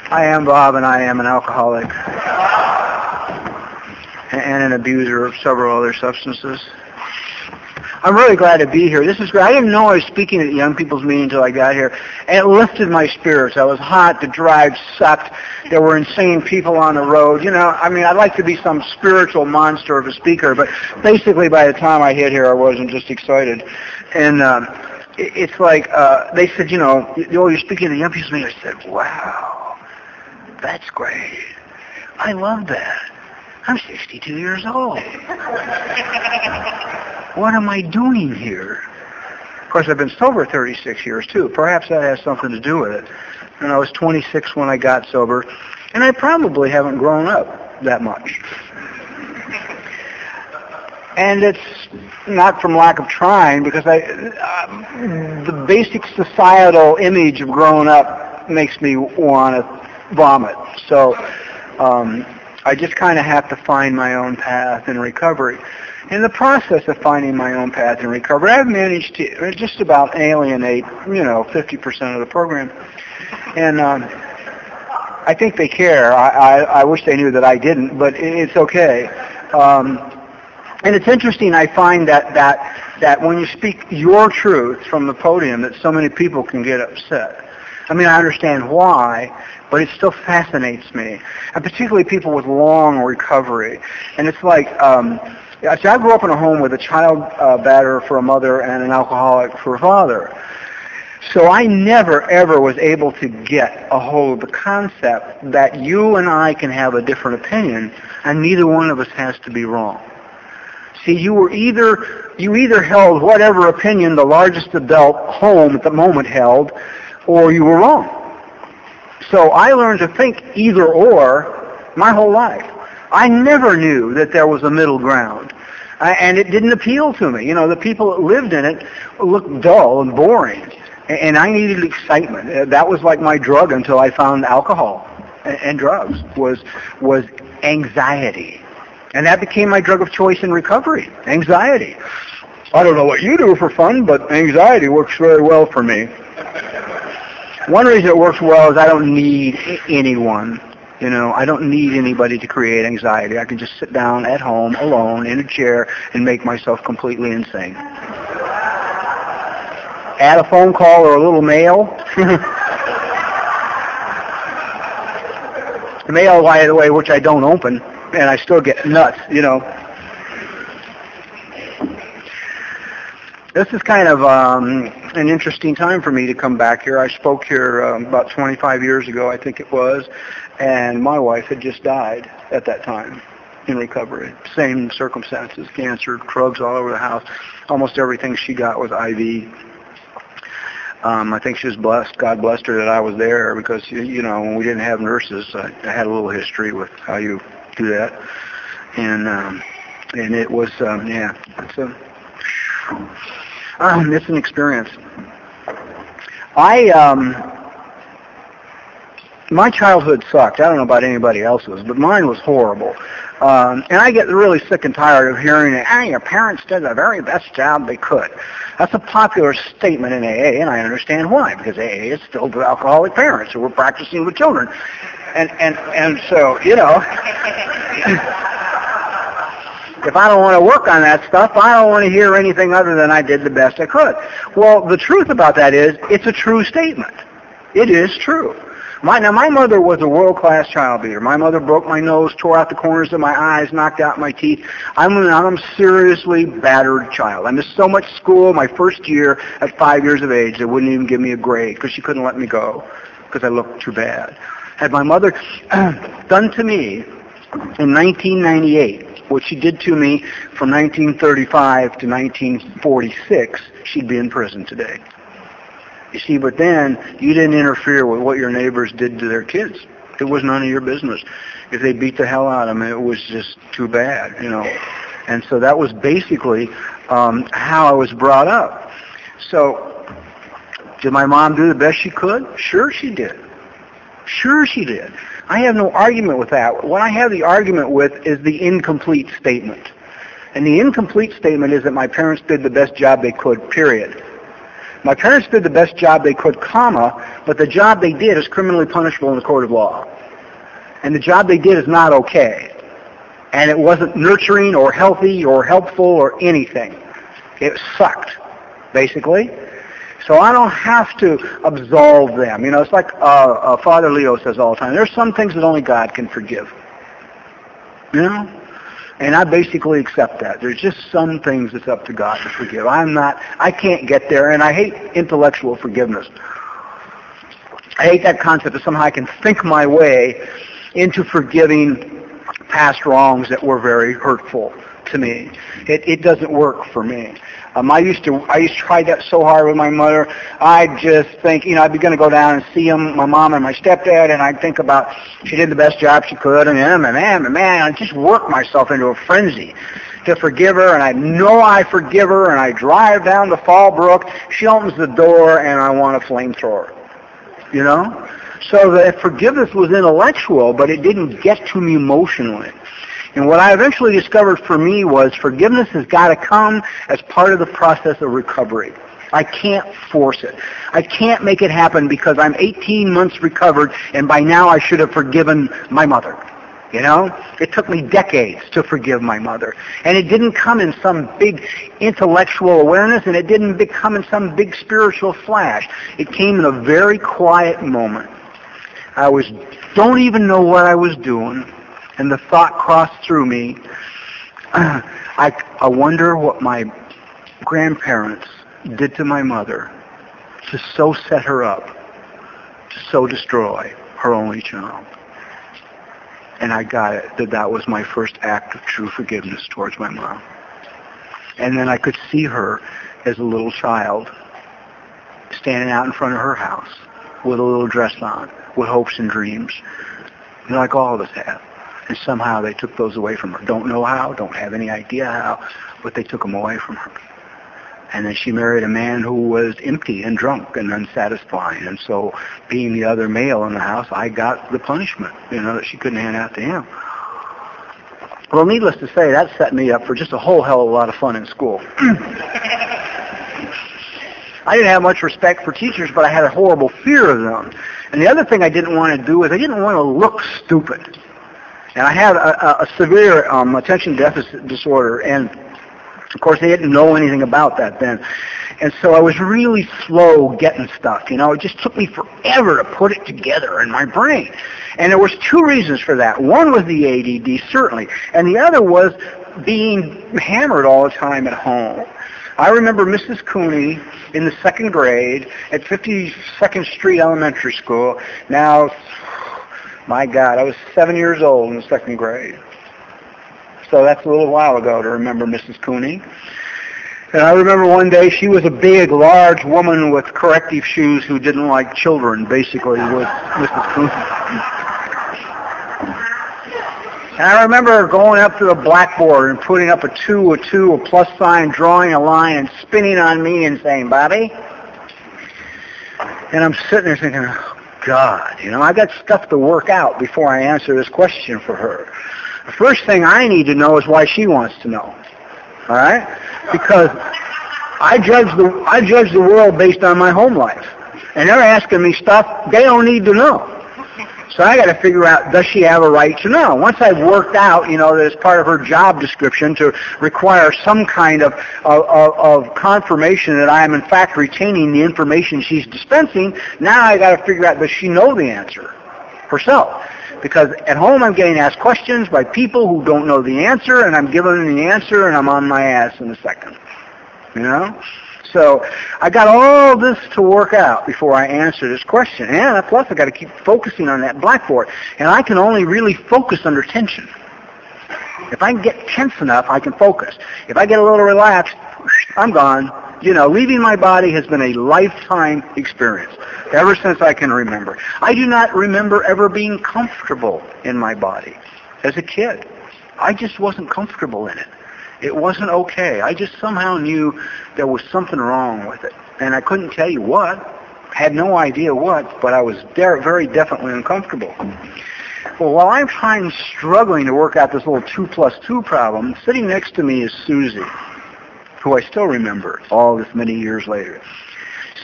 I am Bob, and I am an alcoholic and an abuser of several other substances. I'm really glad to be here. This is great. I didn't know I was speaking at young people's meeting until I got here, and it lifted my spirits. I was hot. The drive sucked. There were insane people on the road. You know, I mean, I'd like to be some spiritual monster of a speaker, but basically by the time I hit here, I wasn't just excited. And it's like they said, you know, you're speaking at young people's meeting. I said, wow, that's great. I love that. I'm 62 years old. What am I doing here? Of course, I've been sober 36 years, too. Perhaps that has something to do with it. And I was 26 when I got sober, and I probably haven't grown up that much. And it's not from lack of trying, because the basic societal image of growing up makes me want to vomit. So I just kind of have to find my own path in recovery. In the process of finding my own path in recovery, I've managed to just about alienate, 50% of the program. And I think they care. I wish they knew that I didn't, but it's okay. And it's interesting, I find that when you speak your truth from the podium, that so many people can get upset. I mean, I understand why, but it still fascinates me, and particularly people with long recovery. And it's like, see, I grew up in a home with a child batterer for a mother and an alcoholic for a father. So I never, ever was able to get a hold of the concept that you and I can have a different opinion, and neither one of us has to be wrong. See, you either held whatever opinion the largest adult home at the moment held, or you were wrong. So I learned to think either or my whole life. I never knew that there was a middle ground. And it didn't appeal to me. The people that lived in it looked dull and boring. And I needed excitement. That was like my drug until I found alcohol and drugs, was anxiety. And that became my drug of choice in recovery, anxiety. I don't know what you do for fun, but anxiety works very well for me. One reason it works well is I don't need anyone. I don't need anybody to create anxiety. I can just sit down at home alone in a chair and make myself completely insane. Add a phone call or a little mail. The mail, by the way, which I don't open, and I still get nuts, This is kind of an interesting time for me to come back here. I spoke here about 25 years ago, I think it was, and my wife had just died at that time in recovery. Same circumstances, cancer, drugs all over the house. Almost everything she got was IV. I think she was blessed. God blessed her that I was there because, when we didn't have nurses, I had a little history with how you do that. And it was, it's an experience. My childhood sucked. I don't know about anybody else's, but mine was horrible. And I get really sick and tired of hearing that, your parents did the very best job they could. That's a popular statement in AA, and I understand why, because AA is filled with alcoholic parents who were practicing with children. And so, if I don't want to work on that stuff, I don't want to hear anything other than I did the best I could. Well, the truth about that is, it's a true statement. It is true. My mother was a world-class child beater. My mother broke my nose, tore out the corners of my eyes, knocked out my teeth. I'm a seriously battered child. I missed so much school my first year at 5 years of age. They wouldn't even give me a grade because she couldn't let me go because I looked too bad. Had my mother done to me in 1998 what she did to me from 1935 to 1946, she'd be in prison today. You see, but then you didn't interfere with what your neighbors did to their kids. It was none of your business. If they beat the hell out of them, it was just too bad, And so that was basically how I was brought up. So did my mom do the best she could? Sure she did. Sure she did. I have no argument with that. What I have the argument with is the incomplete statement. And the incomplete statement is that my parents did the best job they could, period. My parents did the best job they could, comma, but the job they did is criminally punishable in the court of law. And the job they did is not okay. And it wasn't nurturing or healthy or helpful or anything. It sucked, basically. So I don't have to absolve them. You know, it's like Father Leo says all the time. There's some things that only God can forgive. You know? And I basically accept that. There's just some things that's up to God to forgive. I can't get there, and I hate intellectual forgiveness. I hate that concept that somehow I can think my way into forgiving past wrongs that were very hurtful to me. It doesn't work for me. I used to try that so hard with my mother. I'd just think, you know, I'd be going to go down and see my mom and my stepdad, and I'd think about she did the best job she could, and man, I'd just work myself into a frenzy to forgive her, and I know I forgive her, and I drive down to Fallbrook. She opens the door, and I want a flamethrower. You know? So that forgiveness was intellectual, but it didn't get to me emotionally. And what I eventually discovered for me was forgiveness has got to come as part of the process of recovery. I can't force it. I can't make it happen because I'm 18 months recovered and by now I should have forgiven my mother. You know? It took me decades to forgive my mother. And it didn't come in some big intellectual awareness and it didn't come in some big spiritual flash. It came in a very quiet moment. Don't even know what I was doing. And the thought crossed through me, I wonder what my grandparents did to my mother to so set her up, to so destroy her only child. And I got it, that was my first act of true forgiveness towards my mom. And then I could see her as a little child standing out in front of her house with a little dress on, with hopes and dreams, like all of us have. And somehow they took those away from her. Don't know how, don't have any idea how, but they took them away from her. And then she married a man who was empty and drunk and unsatisfying. And so being the other male in the house, I got the punishment, you know, that she couldn't hand out to him. Well, needless to say, that set me up for just a whole hell of a lot of fun in school. I didn't have much respect for teachers, but I had a horrible fear of them. And the other thing I didn't want to do is I didn't want to look stupid. And I had a severe attention deficit disorder, and of course they didn't know anything about that then. And so I was really slow getting stuff, you know. It just took me forever to put it together in my brain. And there was two reasons for that. One was the ADD, certainly, and the other was being hammered all the time at home. I remember Mrs. Cooney in the second grade at 52nd Street Elementary School. Now, my God, I was 7 years old in the second grade. So that's a little while ago to remember Mrs. Cooney. And I remember one day she was a big, large woman with corrective shoes who didn't like children, basically, was Mrs. Cooney. And I remember going up to the blackboard and putting up a two, a plus sign, drawing a line, and spinning on me and saying, "Bobby." And I'm sitting there thinking, oh, God, you know, I got stuff to work out before I answer this question for her. The first thing I need to know is why she wants to know. All right? Because I judge the world based on my home life. And they're asking me stuff they don't need to know. So I got to figure out, does she have a right to know? Once I've worked out, you know, that it's part of her job description to require some kind of confirmation that I am in fact retaining the information she's dispensing, now I got to figure out, does she know the answer herself? Because at home I'm getting asked questions by people who don't know the answer, and I'm giving them the answer, and I'm on my ass in a second. You know? So I got all this to work out before I answer this question. And plus I got to keep focusing on that blackboard. And I can only really focus under tension. If I can get tense enough, I can focus. If I get a little relaxed, I'm gone. You know, leaving my body has been a lifetime experience, ever since I can remember. I do not remember ever being comfortable in my body as a kid. I just wasn't comfortable in it. It wasn't okay. I just somehow knew there was something wrong with it. And I couldn't tell you what. Had no idea what, but I was very definitely uncomfortable. Well, while I'm struggling to work out this little 2 + 2 problem, sitting next to me is Susie, who I still remember all this many years later.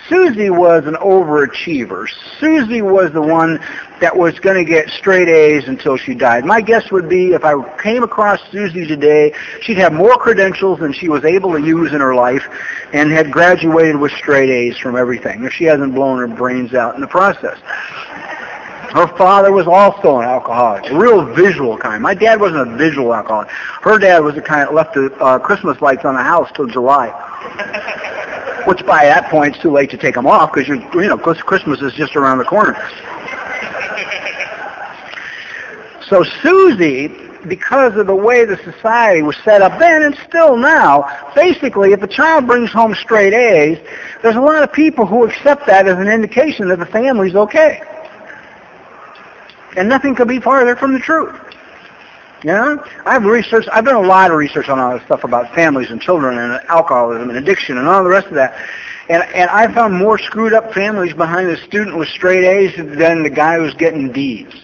Susie was an overachiever. Susie was the one that was going to get straight A's until she died. My guess would be if I came across Susie today, she'd have more credentials than she was able to use in her life and had graduated with straight A's from everything, if she hasn't blown her brains out in the process. Her father was also an alcoholic, a real visual kind. My dad wasn't a visual alcoholic. Her dad was the kind that left the Christmas lights on the house till July, which by that point it's too late to take them off because Christmas is just around the corner. So Susie, because of the way the society was set up then and still now, basically if a child brings home straight A's, there's a lot of people who accept that as an indication that the family's okay. And nothing could be farther from the truth. I've done a lot of research on all this stuff about families and children and alcoholism and addiction and all the rest of that. And I found more screwed up families behind the student with straight A's than the guy who's getting D's.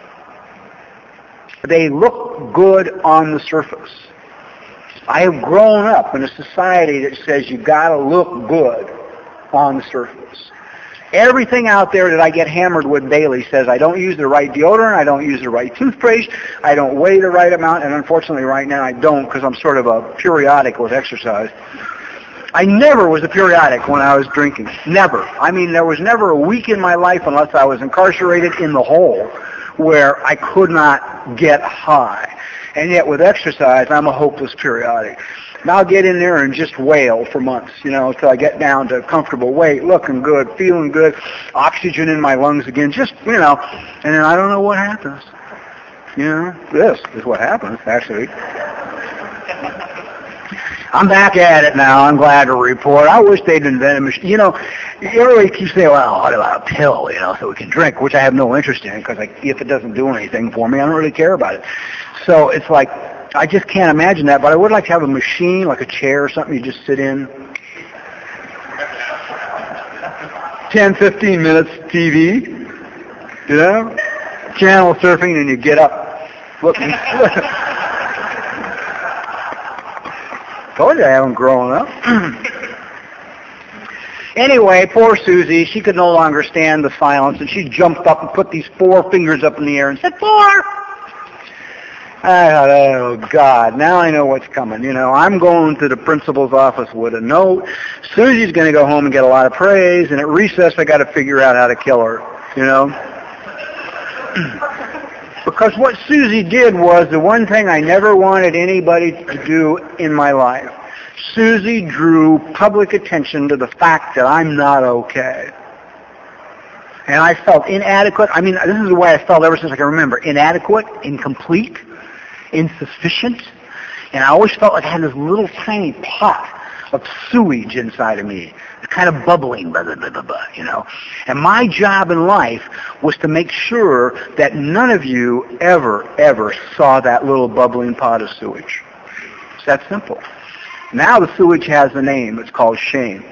They look good on the surface. I have grown up in a society that says you gotta look good on the surface. Everything out there that I get hammered with daily says I don't use the right deodorant, I don't use the right toothpaste, I don't weigh the right amount, and unfortunately right now I don't because I'm sort of a periodic with exercise. I never was a periodic when I was drinking. Never. I mean, there was never a week in my life unless I was incarcerated in the hole where I could not get high. And yet with exercise, I'm a hopeless periodic. And I'll get in there and just wail for months, till I get down to comfortable weight, looking good, feeling good, oxygen in my lungs again, just, and then I don't know what happens. This is what happens, actually. I'm back at it now. I'm glad to report. I wish they'd invented a machine. Everybody keeps saying, well, what about a pill, so we can drink, which I have no interest in because if it doesn't do anything for me, I don't really care about it. So it's like, I just can't imagine that, but I would like to have a machine, like a chair or something you just sit in. 10, 15 minutes TV, channel surfing, and you get up looking. Told you I haven't grown up. Anyway, poor Susie, she could no longer stand the silence, and she jumped up and put these 4 fingers up in the air and said, 4! I thought, oh, God, now I know what's coming. I'm going to the principal's office with a note. Susie's going to go home and get a lot of praise, and at recess I got to figure out how to kill her, Because what Susie did was the one thing I never wanted anybody to do in my life. Susie drew public attention to the fact that I'm not okay. And I felt inadequate. I mean, this is the way I felt ever since I can remember. Inadequate, incomplete, insufficient. And I always felt like I had this little tiny pot of sewage inside of me, kind of bubbling, blah, blah, blah, blah, blah, And my job in life was to make sure that none of you ever saw that little bubbling pot of sewage. It's that simple. Now the sewage has a name. It's called shame.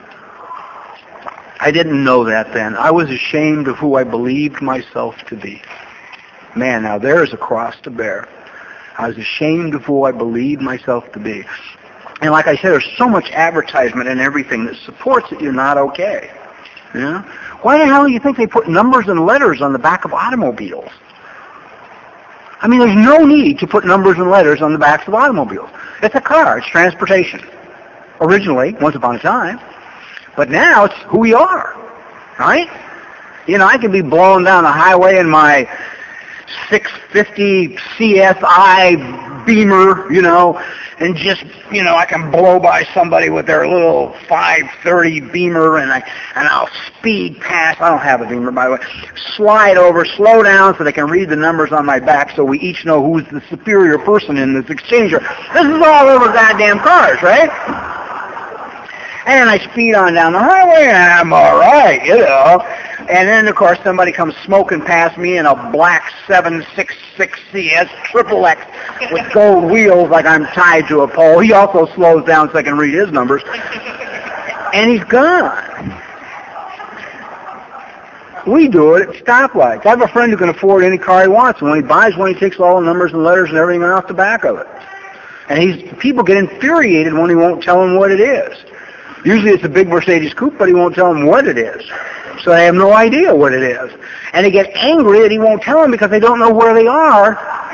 I didn't know that then. I was ashamed of who I believed myself to be. Man, now there's a cross to bear. I was ashamed of who I believed myself to be. And like I said, there's so much advertisement and everything that supports that you're not okay. Why the hell do you think they put numbers and letters on the back of automobiles? I mean, there's no need to put numbers and letters on the backs of automobiles. It's a car. It's transportation. Originally, once upon a time. But now it's who we are. Right? I can be blown down the highway in my 650 CSI Beamer, and just, I can blow by somebody with their little 530 Beamer, and I'll speed past. I don't have a Beamer, by the way. Slide over, slow down so they can read the numbers on my back so we each know who's the superior person in this exchanger. This is all over goddamn cars, right? And I speed on down the highway, and I'm all right, And then, of course, somebody comes smoking past me in a black 766 CS Triple X with gold wheels like I'm tied to a pole. He also slows down so I can read his numbers. And he's gone. We do it at stoplights. I have a friend who can afford any car he wants, and when he buys one, he takes all the numbers and letters and everything off the back of it. And people get infuriated when he won't tell them what it is. Usually it's a big Mercedes coupe, but he won't tell them what it is. So they have no idea what it is. And they get angry that he won't tell them because they don't know where they are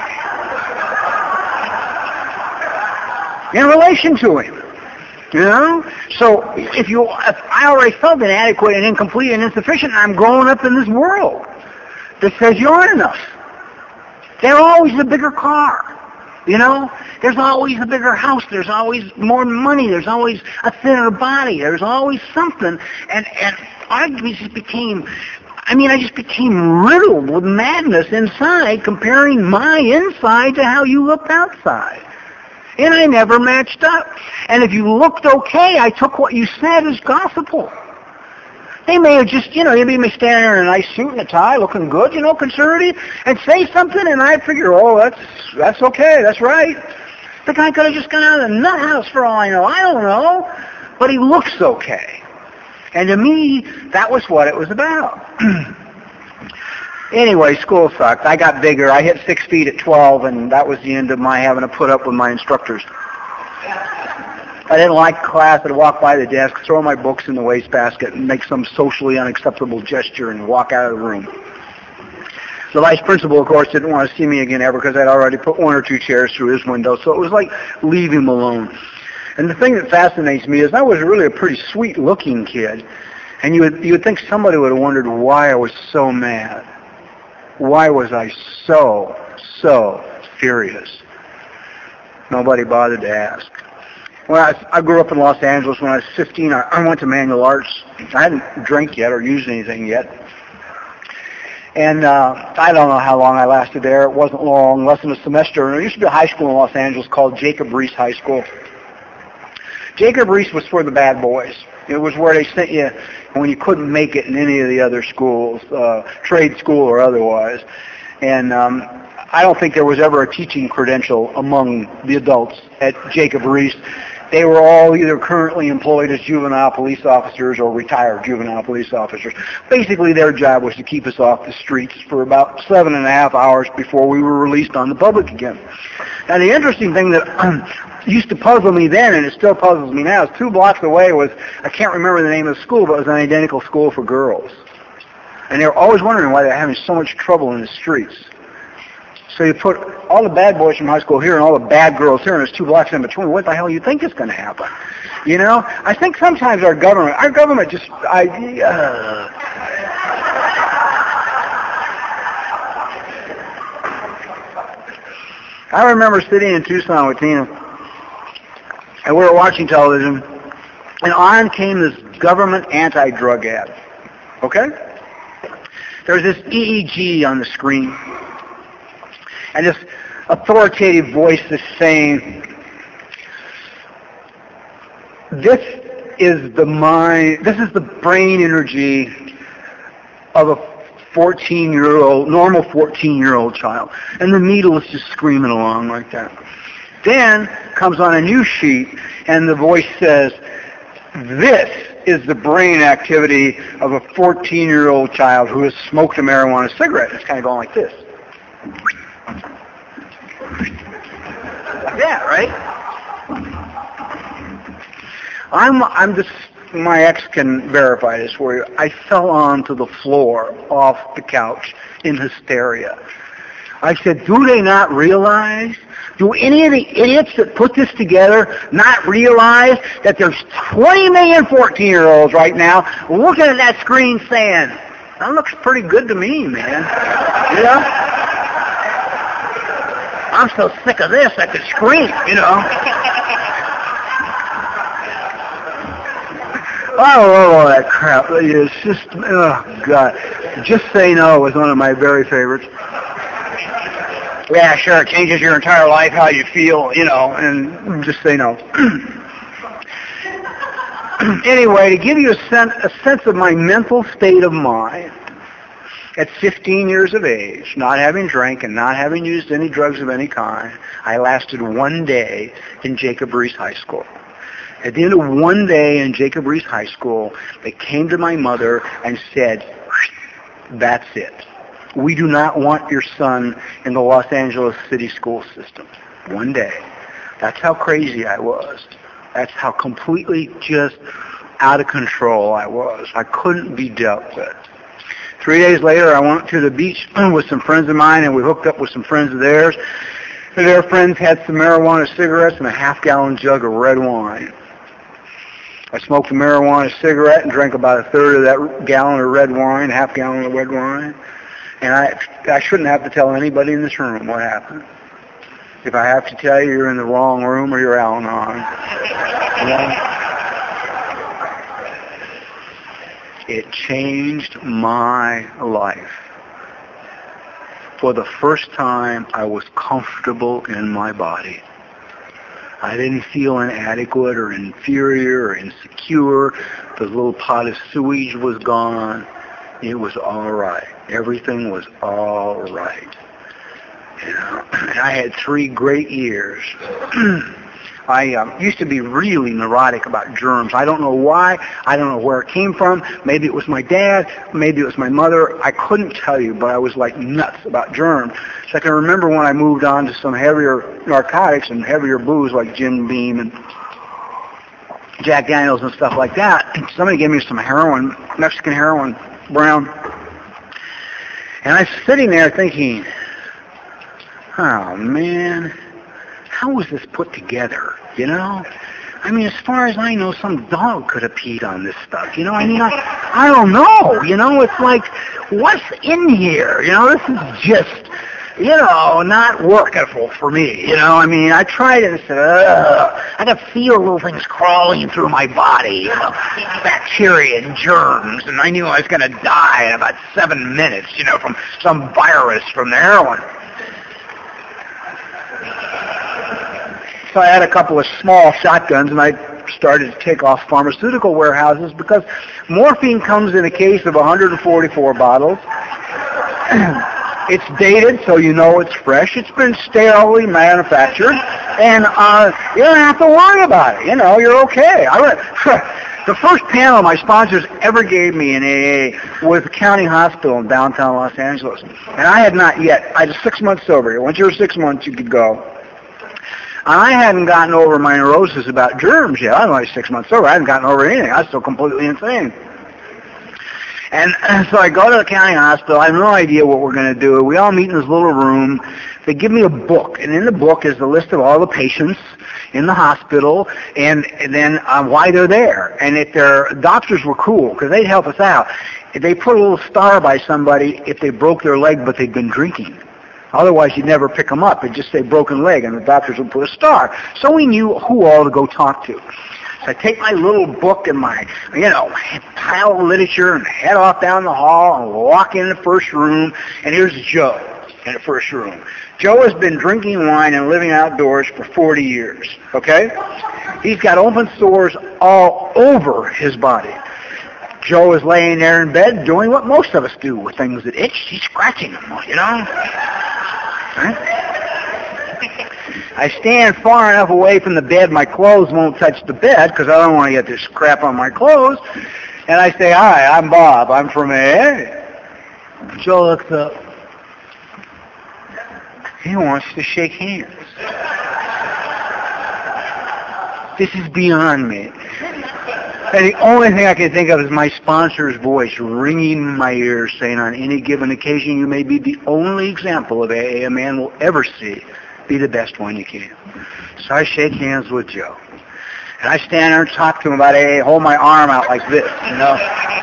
in relation to him. You know? So if I already felt inadequate and incomplete and insufficient, I'm growing up in this world that says you aren't enough. They're always the bigger car. You know? There's always a bigger house. There's always more money. There's always a thinner body. There's always something. And I just became riddled with madness inside, comparing my inside to how you looked outside. And I never matched up. And if you looked okay, I took what you said as gospel. They may have just, they may be standing there in a nice suit and a tie, looking good, conservative, and say something, and I figure, that's okay, that's right. The guy could have just gone out of the nut house for all I know. I don't know. But he looks okay. And to me, that was what it was about. Anyway, school sucked. I got bigger. I hit 6 feet at 12, and that was the end of my having to put up with my instructors. I didn't like class. I'd walk by the desk, throw my books in the wastebasket, and make some socially unacceptable gesture and walk out of the room. The vice principal, of course, didn't want to see me again ever because I'd already put 1 or 2 chairs through his window, so it was like leave him alone. And the thing that fascinates me is I was really a pretty sweet-looking kid, and you would think somebody would have wondered why I was so mad. Why was I so furious? Nobody bothered to ask. Well, I grew up in Los Angeles. When I was 15, I went to Manual Arts. I hadn't drank yet or used anything yet. And I don't know how long I lasted there. It wasn't long, less than a semester. And there used to be a high school in Los Angeles called Jacob Riis High School. Jacob Riis was for the bad boys. It was where they sent you when you couldn't make it in any of the other schools, trade school or otherwise. And I don't think there was ever a teaching credential among the adults at Jacob Riis. They were all either currently employed as juvenile police officers or retired juvenile police officers. Basically, their job was to keep us off the streets for about 7.5 hours before we were released on the public again. Now, the interesting thing that used to puzzle me then, and it still puzzles me now, is 2 blocks away was, I can't remember the name of the school, but it was an identical school for girls. And they were always wondering why they were having so much trouble in the streets. So you put all the bad boys from high school here and all the bad girls here, and there's 2 blocks in between. What the hell do you think is going to happen? I think sometimes our government just, I remember sitting in Tucson with Tina, and we were watching television, and on came this government anti-drug ad. Okay? There was this EEG on the screen. And this authoritative voice is saying, this is the brain energy of a normal 14-year-old child. And the needle is just screaming along like that. Then comes on a new sheet, and the voice says, this is the brain activity of a 14-year-old child who has smoked a marijuana cigarette. It's kind of going like this. Like that, right? My ex can verify this for you. I fell onto the floor off the couch in hysteria. I said, do they not realize? Do any of the idiots that put this together not realize that there's 20 million 14-year-olds right now looking at that screen saying, that looks pretty good to me, man. I'm so sick of this, I could scream, I love all that crap. It's just, oh, God. Just Say No was one of my very favorites. Yeah, sure, it changes your entire life, how you feel, and just say no. Anyway, to give you a sense of my mental state of mind, at 15 years of age, not having drank and not having used any drugs of any kind, I lasted 1 day in Jacob Riis High School. At the end of 1 day in Jacob Riis High School, they came to my mother and said, that's it. We do not want your son in the Los Angeles City school system. 1 day. That's how crazy I was. That's how completely just out of control I was. I couldn't be dealt with. 3 days later, I went to the beach with some friends of mine, and we hooked up with some friends of theirs. And their friends had some marijuana cigarettes and a half-gallon jug of red wine. I smoked a marijuana cigarette and drank about a third of that gallon of red wine, half gallon of red wine. And I shouldn't have to tell anybody in this room what happened. If I have to tell you, you're in the wrong room or you're Al-Anon. You know? It changed my life. For the first time, I was comfortable in my body. I didn't feel inadequate or inferior or insecure. The little pot of sewage was gone. It was all right. Everything was all right. You know, and I had 3 great years. I used to be really neurotic about germs. I don't know why. I don't know where it came from. Maybe it was my dad. Maybe it was my mother. I couldn't tell you, but I was like nuts about germs. So I can remember when I moved on to some heavier narcotics and heavier booze like Jim Beam and Jack Daniels and stuff like that. And somebody gave me some heroin, Mexican heroin, brown. And I was sitting there thinking, oh, man, how was this put together, you know? I mean, as far as I know, some dog could have peed on this stuff, you know? I mean, I don't know, you know? It's like, what's in here? You know, this is just, you know, not working for me, you know? I mean, I tried it and said, I could feel little things crawling through my body, you know, bacteria and germs, and I knew I was going to die in about 7 minutes, you know, from some virus from the heroin. So I had a couple of small shotguns, and I started to take off pharmaceutical warehouses because morphine comes in a case of 144 bottles. It's dated, so you know it's fresh. It's been sterilely manufactured, and you don't have to worry about it. You know, you're okay. The first panel my sponsors ever gave me in AA was the county hospital in downtown Los Angeles, and I had not yet. I was 6 months sober. Once you were 6 months, you could go. I hadn't gotten over my neurosis about germs yet. I was only 6 months sober. I hadn't gotten over anything. I was still completely insane. And so I go to the county hospital. I have no idea what we're going to do. We all meet in this little room. They give me a book, and in the book is the list of all the patients in the hospital and then why they're there. And if their doctors were cool, because they'd help us out, they put a little star by somebody if they broke their leg but they'd been drinking. Otherwise, you'd never pick them up. It'd just say broken leg, and the doctors would put a star. So we knew who all to go talk to. So I take my little book and my, you know, pile of literature and head off down the hall and walk in the first room, and here's Joe in the first room. Joe has been drinking wine and living outdoors for 40 years, okay? He's got open sores all over his body. Joe is laying there in bed doing what most of us do with things that itch. He's scratching them, you know? Right? I stand far enough away from the bed my clothes won't touch the bed because I don't want to get this crap on my clothes. And I say, hi, I'm Bob. I'm from AA. Joe looks up. He wants to shake hands. This is beyond me. And the only thing I can think of is my sponsor's voice ringing in my ears saying, on any given occasion, you may be the only example of AA a man will ever see. Be the best one you can. So I shake hands with Joe. And I stand there and talk to him about AA, hold my arm out like this, you know.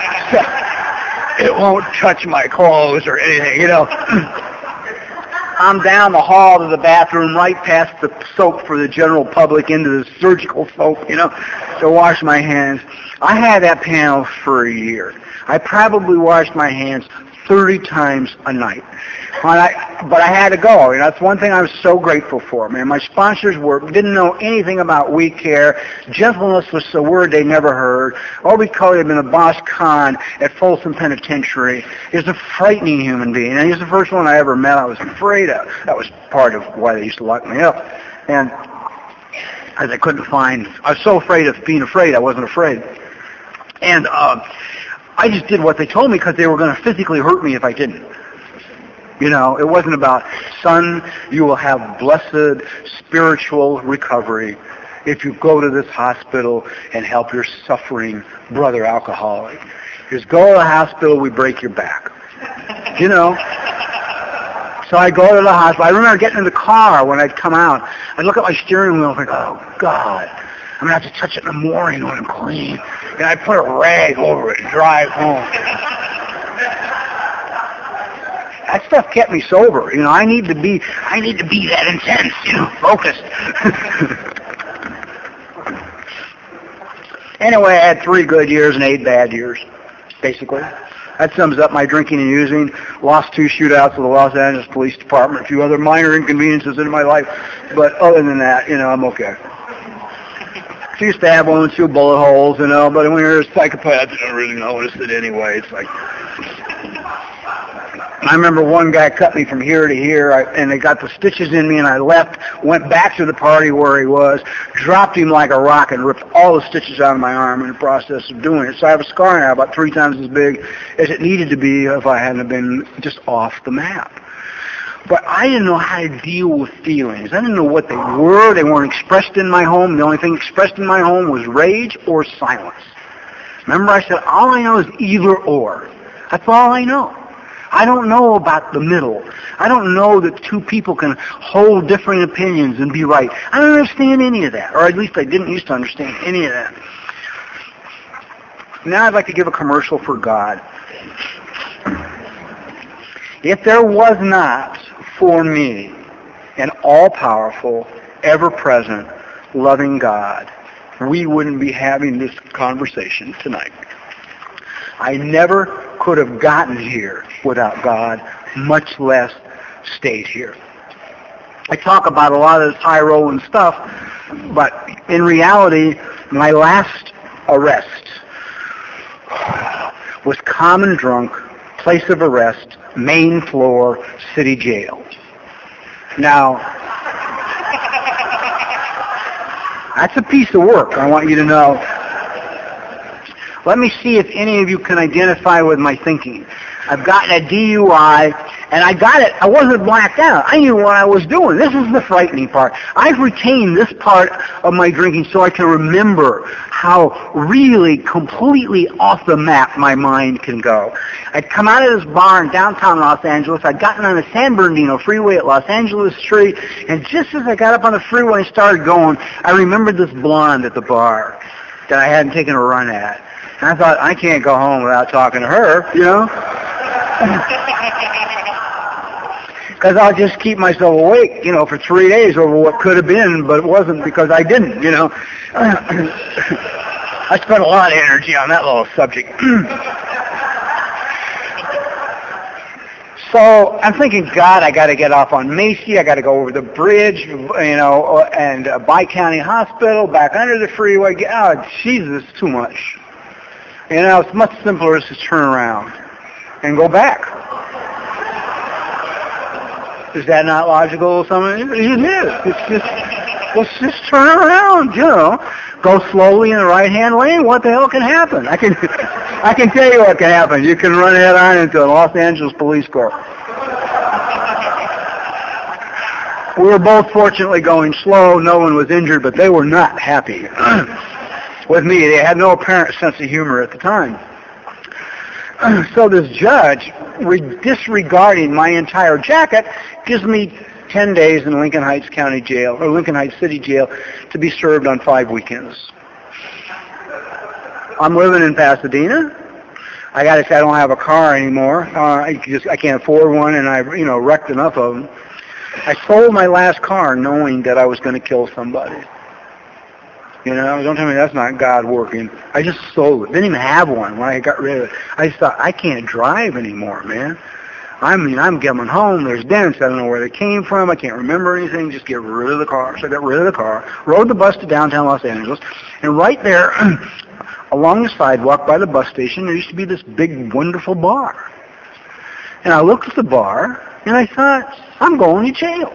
It won't touch my clothes or anything, you know. I'm down the hall to the bathroom, right past the soap for the general public, into the surgical soap, you know, to wash my hands. I had that panel for a year. I probably washed my hands 30 times a night. But I had to go. And that's one thing I was so grateful for. Man, my sponsors didn't know anything about We Care. Gentleness was a word they never heard. Obi Cody had been a boss con at Folsom Penitentiary. He was a frightening human being. And he was the first one I ever met I was afraid of. That was part of why they used to lock me up. And as I couldn't find, I was so afraid of being afraid, I wasn't afraid. And I just did what they told me because they were going to physically hurt me if I didn't. You know, it wasn't about, son, you will have blessed spiritual recovery if you go to this hospital and help your suffering brother alcoholic. Just go to the hospital, we break your back. You know. So I go to the hospital. I remember getting in the car when I'd come out. I'd look at my steering wheel and think, oh, God, I'm going to have to touch it in the morning when I'm clean. And I'd put a rag over it and drive home. That stuff kept me sober. You know, I need to be that intense, you know, focused. Anyway, I had 3 good years and 8 bad years, basically. That sums up my drinking and using. Lost 2 shootouts with the Los Angeles Police Department, a few other minor inconveniences in my life. But other than that, you know, I'm okay. A few stab wounds, 2 bullet holes, you know, but when you're a psychopath, you don't really notice it anyway. It's like... I remember one guy cut me from here to here, and they got the stitches in me, and I left, went back to the party where he was, dropped him like a rock, and ripped all the stitches out of my arm in the process of doing it. So I have a scar now about 3 times as big as it needed to be if I hadn't been just off the map. But I didn't know how to deal with feelings. I didn't know what they were. They weren't expressed in my home. The only thing expressed in my home was rage or silence. Remember I said, all I know is either or. That's all I know. I don't know about the middle. I don't know that 2 people can hold different opinions and be right. I don't understand any of that, or at least I didn't used to understand any of that. Now I'd like to give a commercial for God. If there was not for me an all-powerful, ever-present, loving God, we wouldn't be having this conversation tonight. I never could have gotten here without God, much less stayed here. I talk about a lot of this high-rolling stuff, but in reality, my last arrest was common drunk, place of arrest, main floor, city jail. Now, that's a piece of work, I want you to know. Let me see if any of you can identify with my thinking. I've gotten a DUI, and I got it. I wasn't blacked out. I knew what I was doing. This is the frightening part. I've retained this part of my drinking so I can remember how really completely off the map my mind can go. I'd come out of this bar in downtown Los Angeles. I'd gotten on the San Bernardino freeway at Los Angeles Street, and just as I got up on the freeway and started going, I remembered this blonde at the bar that I hadn't taken a run at. And I thought, I can't go home without talking to her, you know? Because I'll just keep myself awake, you know, for 3 days over what could have been, but it wasn't because I didn't, you know? I spent a lot of energy on that little subject. So I'm thinking, God, I got to get off on Macy. I got to go over the bridge, you know, and Bi-County Hospital, back under the freeway. Oh, Jesus, too much. You know, it's much simpler to turn around and go back. Is that not logical? It is. Let's just turn around, you know. Go slowly in the right-hand lane. What the hell can happen? I can tell you what can happen. You can run head on into a Los Angeles police car. We were both fortunately going slow. No one was injured, but they were not happy with me. They had no apparent sense of humor at the time. So this judge, disregarding my entire jacket, gives me 10 days in Lincoln Heights County Jail, or Lincoln Heights City Jail, to be served on 5 weekends. I'm living in Pasadena. I got to say I don't have a car anymore. I can't afford one, and I wrecked enough of them. I sold my last car knowing that I was going to kill somebody. You know, don't tell me that's not God working. I just sold it. Didn't even have one when I got rid of it. I just thought, I can't drive anymore, man. I'm getting home. There's dents. I don't know where they came from. I can't remember anything. Just get rid of the car. So I got rid of the car, rode the bus to downtown Los Angeles, and right there, along the sidewalk by the bus station, there used to be this big, wonderful bar. And I looked at the bar, and I thought, I'm going to jail.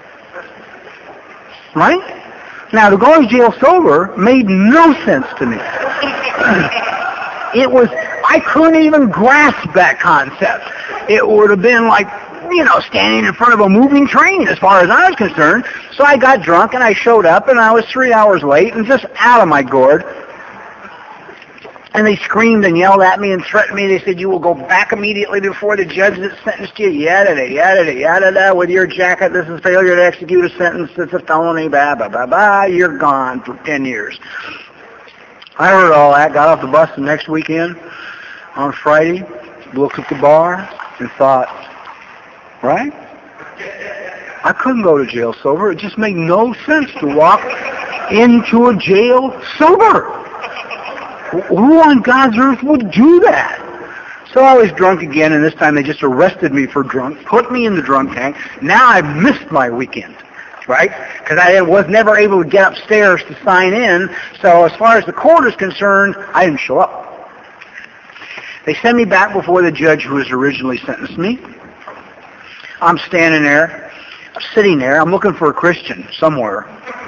Right? Now, to go to jail sober made no sense to me. I couldn't even grasp that concept. It would have been like standing in front of a moving train as far as I was concerned. So I got drunk and I showed up and I was 3 hours late and just out of my gourd. And they screamed and yelled at me and threatened me. They said, you will go back immediately before the judge that sentenced you, yada, yada, yada, with your jacket. This is failure to execute a sentence. It's a felony, blah, blah, blah, blah. You're gone for 10 years. I heard all that, got off the bus the next weekend on Friday, looked at the bar and thought, right? I couldn't go to jail sober. It just made no sense to walk into a jail sober. Who on God's earth would do that? So I was drunk again, and this time they just arrested me for drunk, put me in the drunk tank. Now I've missed my weekend, right? Because I was never able to get upstairs to sign in. So as far as the court is concerned, I didn't show up. They sent me back before the judge who has originally sentenced me. I'm standing there, sitting there. I'm looking for a Christian somewhere.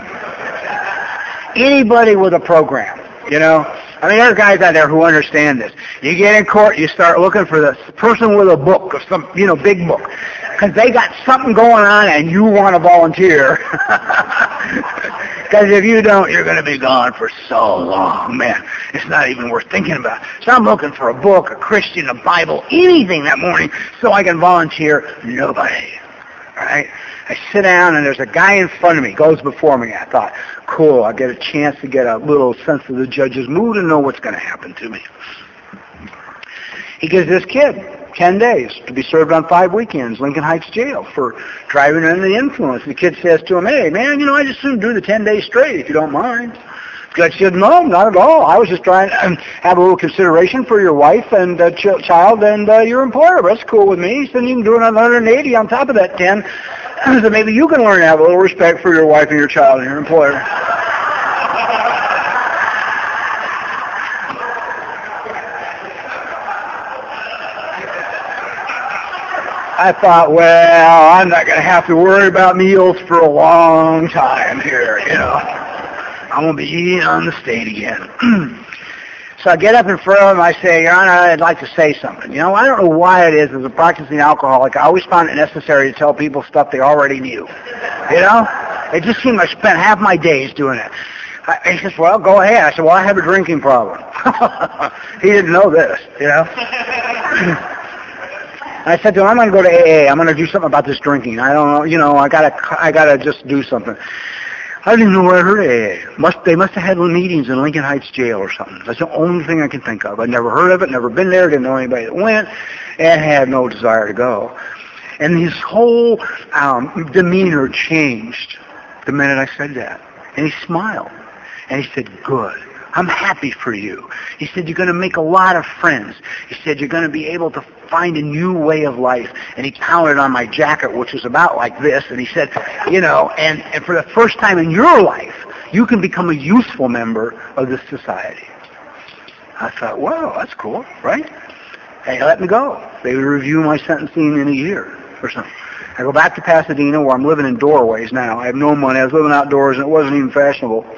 Anybody with a program, I mean, there are guys out there who understand this. You get in court, you start looking for the person with a book or some, big book. Because they got something going on and you want to volunteer. Because if you don't, you're going to be gone for so long, man. It's not even worth thinking about. So I'm looking for a book, a Christian, a Bible, anything that morning so I can volunteer. Nobody. All right? I sit down, and there's a guy in front of me, goes before me. I thought, cool, I get a chance to get a little sense of the judge's mood and know what's going to happen to me. He gives this kid 10 days to be served on 5 weekends, Lincoln Heights Jail, for driving under the influence. The kid says to him, hey, man, I just soon do the 10 days straight, if you don't mind. The judge said, no, not at all. I was just trying to have a little consideration for your wife and child and your employer. But that's cool with me. He said, you can do another 180 on top of that 10. So maybe you can learn to have a little respect for your wife and your child and your employer. I thought, well, I'm not going to have to worry about meals for a long time here, I'm going to be eating on the state again. So I get up in front of him, I say, Your Honor, I'd like to say something. I don't know why it is, as a practicing alcoholic, I always found it necessary to tell people stuff they already knew. It just seemed I spent half my days doing it. He says, well, go ahead. I said, well, I have a drinking problem. He didn't know this, I said to him, I'm going to go to AA. I'm going to do something about this drinking. I don't know, I gotta just do something. I didn't know where I heard AA. They must have had meetings in Lincoln Heights Jail or something. That's the only thing I can think of. I'd never heard of it, never been there, didn't know anybody that went, and had no desire to go. And his whole demeanor changed the minute I said that. And he smiled. And he said, good. I'm happy for you. He said, you're going to make a lot of friends. He said, you're going to be able to find a new way of life. And he pounded on my jacket, which was about like this. And he said, and for the first time in your life, you can become a useful member of this society. I thought, wow, that's cool, right? And he let me go. They would review my sentencing in a year or something. I go back to Pasadena, where I'm living in doorways now. I have no money. I was living outdoors, and it wasn't even fashionable.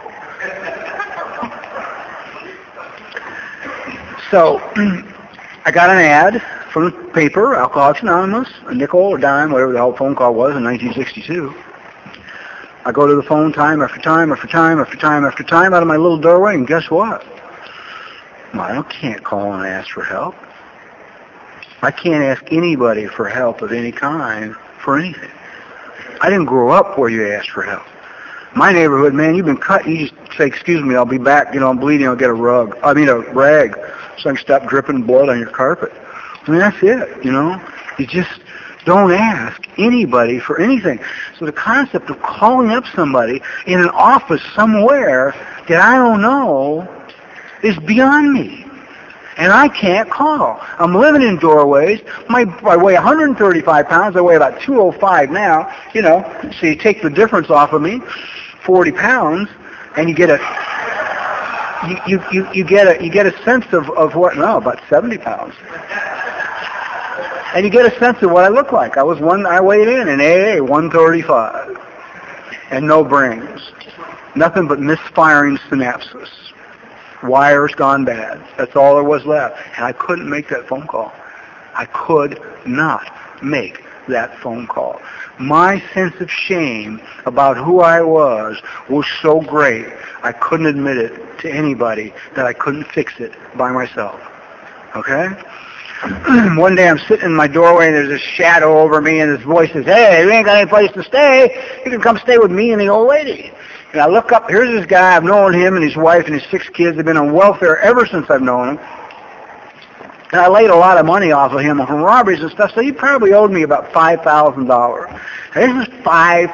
So I got an ad from the paper, Alcoholics Anonymous, a nickel or dime, whatever the hell phone call was in 1962. I go to the phone time after time after time after time after time out of my little doorway, and guess what? I can't call and ask for help. I can't ask anybody for help of any kind for anything. I didn't grow up where you ask for help. My neighborhood, man, you've been cut. You just say, excuse me, I'll be back. I'm bleeding. I'll get a rag, so I can stop dripping blood on your carpet. I mean, that's it, You just don't ask anybody for anything. So the concept of calling up somebody in an office somewhere that I don't know is beyond me. And I can't call. I'm living in doorways. I weigh 135 pounds. I weigh about 205 now. So you take the difference off of me, 40 pounds, and you get a you get a sense of what? No, about 70 pounds. And you get a sense of what I look like. I weighed in AA 135, and no brains, nothing but misfiring synapses. Wires gone bad. That's all there was left. And I couldn't make that phone call. I could not make that phone call. My sense of shame about who I was so great, I couldn't admit it to anybody that I couldn't fix it by myself. Okay? One day I'm sitting in my doorway and there's a shadow over me and this voice says, "Hey, you ain't got any place to stay. You can come stay with me and the old lady." And I look up, here's this guy, I've known him and his wife and his 6 kids. They've been on welfare ever since I've known him. And I laid a lot of money off of him from robberies and stuff, so he probably owed me about $5,000. This is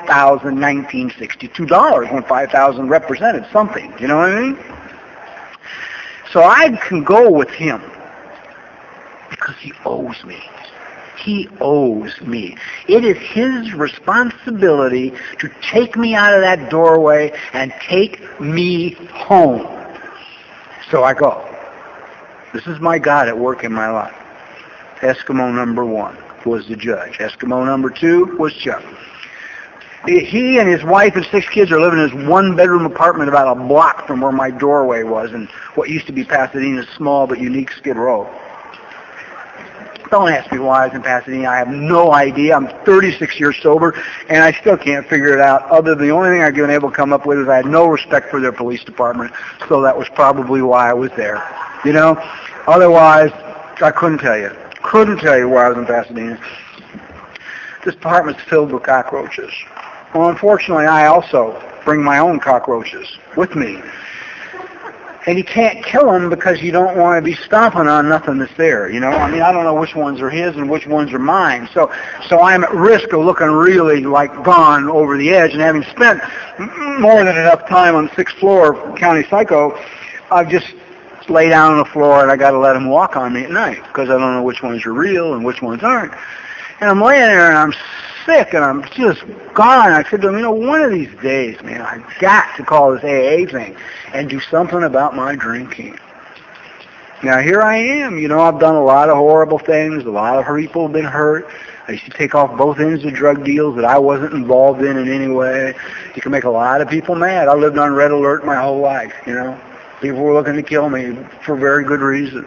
$5,1962 when 5,000 represented something, you know what I mean? So I can go with him because he owes me. He owes me. It is his responsibility to take me out of that doorway and take me home. So I go. This is my God at work in my life. Eskimo number 1 was the judge. Eskimo number 2 was Chuck. He and his wife and 6 kids are living in this 1-bedroom apartment about a block from where my doorway was in what used to be Pasadena's small but unique Skid Row. Don't ask me why I was in Pasadena. I have no idea. I'm 36 years sober, and I still can't figure it out. Other than the only thing I've been able to come up with is I had no respect for their police department, so that was probably why I was there. You know? Otherwise, I couldn't tell you. Couldn't tell you why I was in Pasadena. This apartment's filled with cockroaches. Well, unfortunately, I also bring my own cockroaches with me. And you can't kill them because you don't want to be stomping on nothing that's there, you know? I mean, I don't know which ones are his and which ones are mine. So I'm at risk of looking really like gone over the edge, and having spent more than enough time on the 6th floor of County Psycho, I've just lay down on the floor and I got to let him walk on me at night because I don't know which ones are real and which ones aren't. And I'm laying there and I'm sick and I'm just gone. I said to him, you know, one of these days, man, I've got to call this AA thing and do something about my drinking. Now, here I am. You know, I've done a lot of horrible things. A lot of people have been hurt. I used to take off both ends of drug deals that I wasn't involved in any way. You can make a lot of people mad. I lived on red alert my whole life, you know. People were looking to kill me for very good reasons.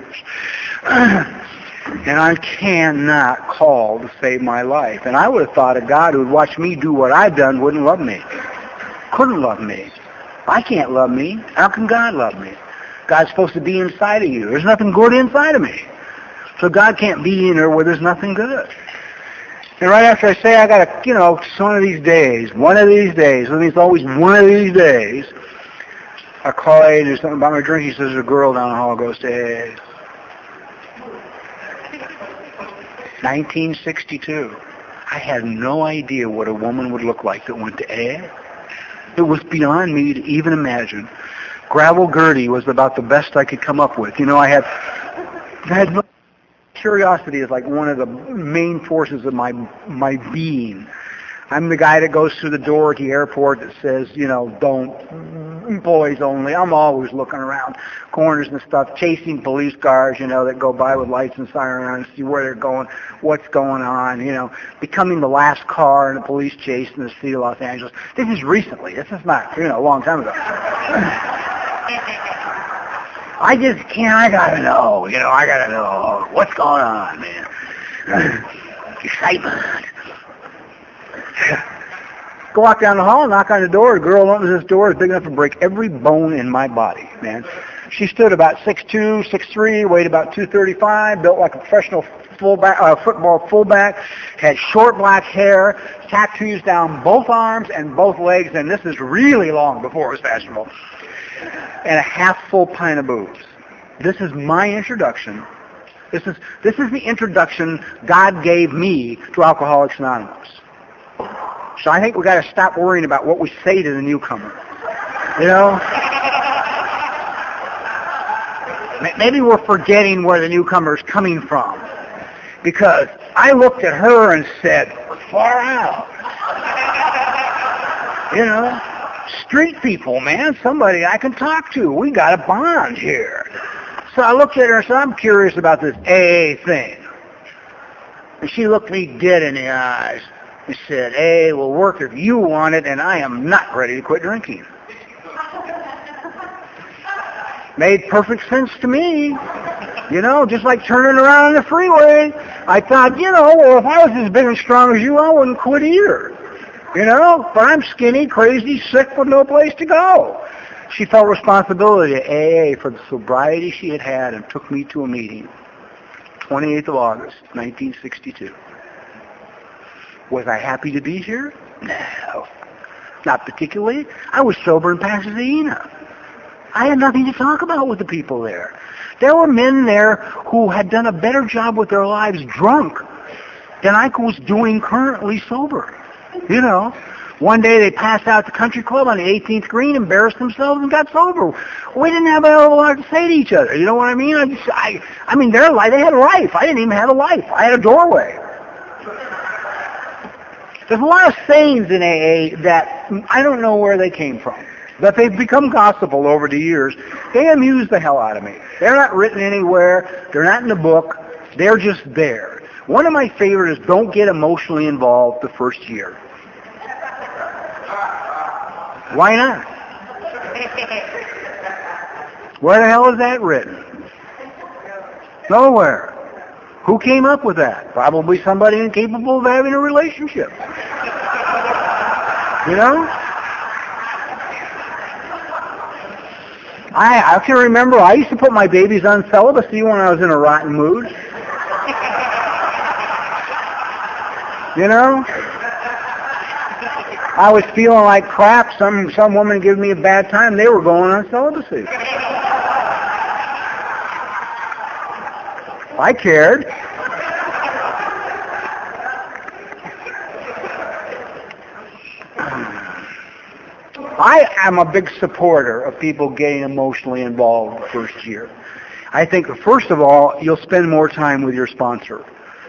And I cannot call to save my life. And I would have thought a God who would watch me do what I've done wouldn't love me. Couldn't love me. I can't love me. How can God love me? God's supposed to be inside of you. There's nothing good inside of me. So God can't be in there where there's nothing good. And right after I say I got to, you know, one of these days, I mean, it's always one of these days, I call A, there's something about my drink. He says, there's a girl down the hall goes to A. 1962. I had no idea what a woman would look like that went to A. It was beyond me to even imagine. Gravel Gertie was about the best I could come up with. You know, I had no curiosity is like one of the main forces of my being. I'm the guy that goes through the door at the airport that says, you know, don't, boys only. I'm always looking around corners and stuff, chasing police cars, you know, that go by with lights and sirens on to see where they're going, what's going on, you know, becoming the last car in a police chase in the city of Los Angeles. This is recently. This is not, you know, a long time ago. I just can't, I gotta know, you know, I gotta know what's going on, man. Excitement. Go walk down the hall, knock on the door. A girl opens this door, is big enough to break every bone in my body, man. She stood about 6'2", 6'3", weighed about 235, built like a professional football fullback, had short black hair, tattoos down both arms and both legs, and this is really long before it was fashionable, and a half-full pint of booze. This is my introduction. This is the introduction God gave me to Alcoholics Anonymous. So I think we got to stop worrying about what we say to the newcomer. You know? Maybe we're forgetting where the newcomer's coming from. Because I looked at her and said, far out. You know? Street people, man. Somebody I can talk to. We got a bond here. So I looked at her and said, I'm curious about this AA thing. And she looked me dead in the eyes. He said, "Hey, will work if you want it, and I am not ready to quit drinking." Made perfect sense to me. You know, just like turning around on the freeway. I thought, well, if I was as big and strong as you, I wouldn't quit either. But I'm skinny, crazy, sick with no place to go. She felt responsibility to AA for the sobriety she had had and took me to a meeting. 28th of August, 1962. Was I happy to be here? No. Not particularly. I was sober in Pasadena. I had nothing to talk about with the people there. There were men there who had done a better job with their lives drunk than I was doing currently sober. One day they passed out at the country club on the 18th green, embarrassed themselves, and got sober. We didn't have a lot to say to each other. You know what I mean? I mean, their life, they had a life. I didn't even have a life. I had a doorway. There's a lot of sayings in AA that I don't know where they came from, but they've become gospel over the years. They amuse the hell out of me. They're not written anywhere. They're not in a book. They're just there. One of my favorites is don't get emotionally involved the first year. Why not? Where the hell is that written? Nowhere. Who came up with that? Probably somebody incapable of having a relationship. I can remember I used to put my babies on celibacy when I was in a rotten mood. I was feeling like crap. Some woman gave me a bad time. They were going on celibacy. I cared. I am a big supporter of people getting emotionally involved the first year. I think, first of all, you'll spend more time with your sponsor.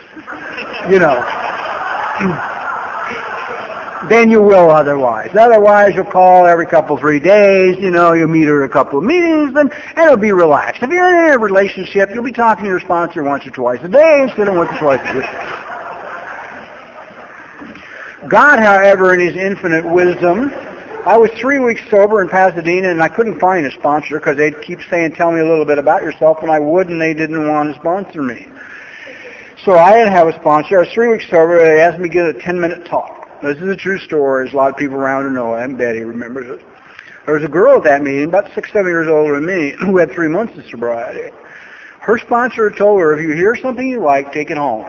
Than you will otherwise. Otherwise, you'll call every couple, 3 days, you'll meet her at a couple of meetings, and it'll be relaxed. If you're in a relationship, you'll be talking to your sponsor once or twice a day instead of once or twice a week. God, however, in His infinite wisdom, I was 3 weeks sober in Pasadena, and I couldn't find a sponsor because they'd keep saying, tell me a little bit about yourself, and I would, and they didn't want to sponsor me. So I didn't have a sponsor. I was 3 weeks sober. They asked me to give a 10-minute talk. This is a true story. There's a lot of people around who know it, and Betty remembers it. There was a girl at that meeting, about 6, 7 years older than me, who had 3 months of sobriety. Her sponsor told her, if you hear something you like, take it home.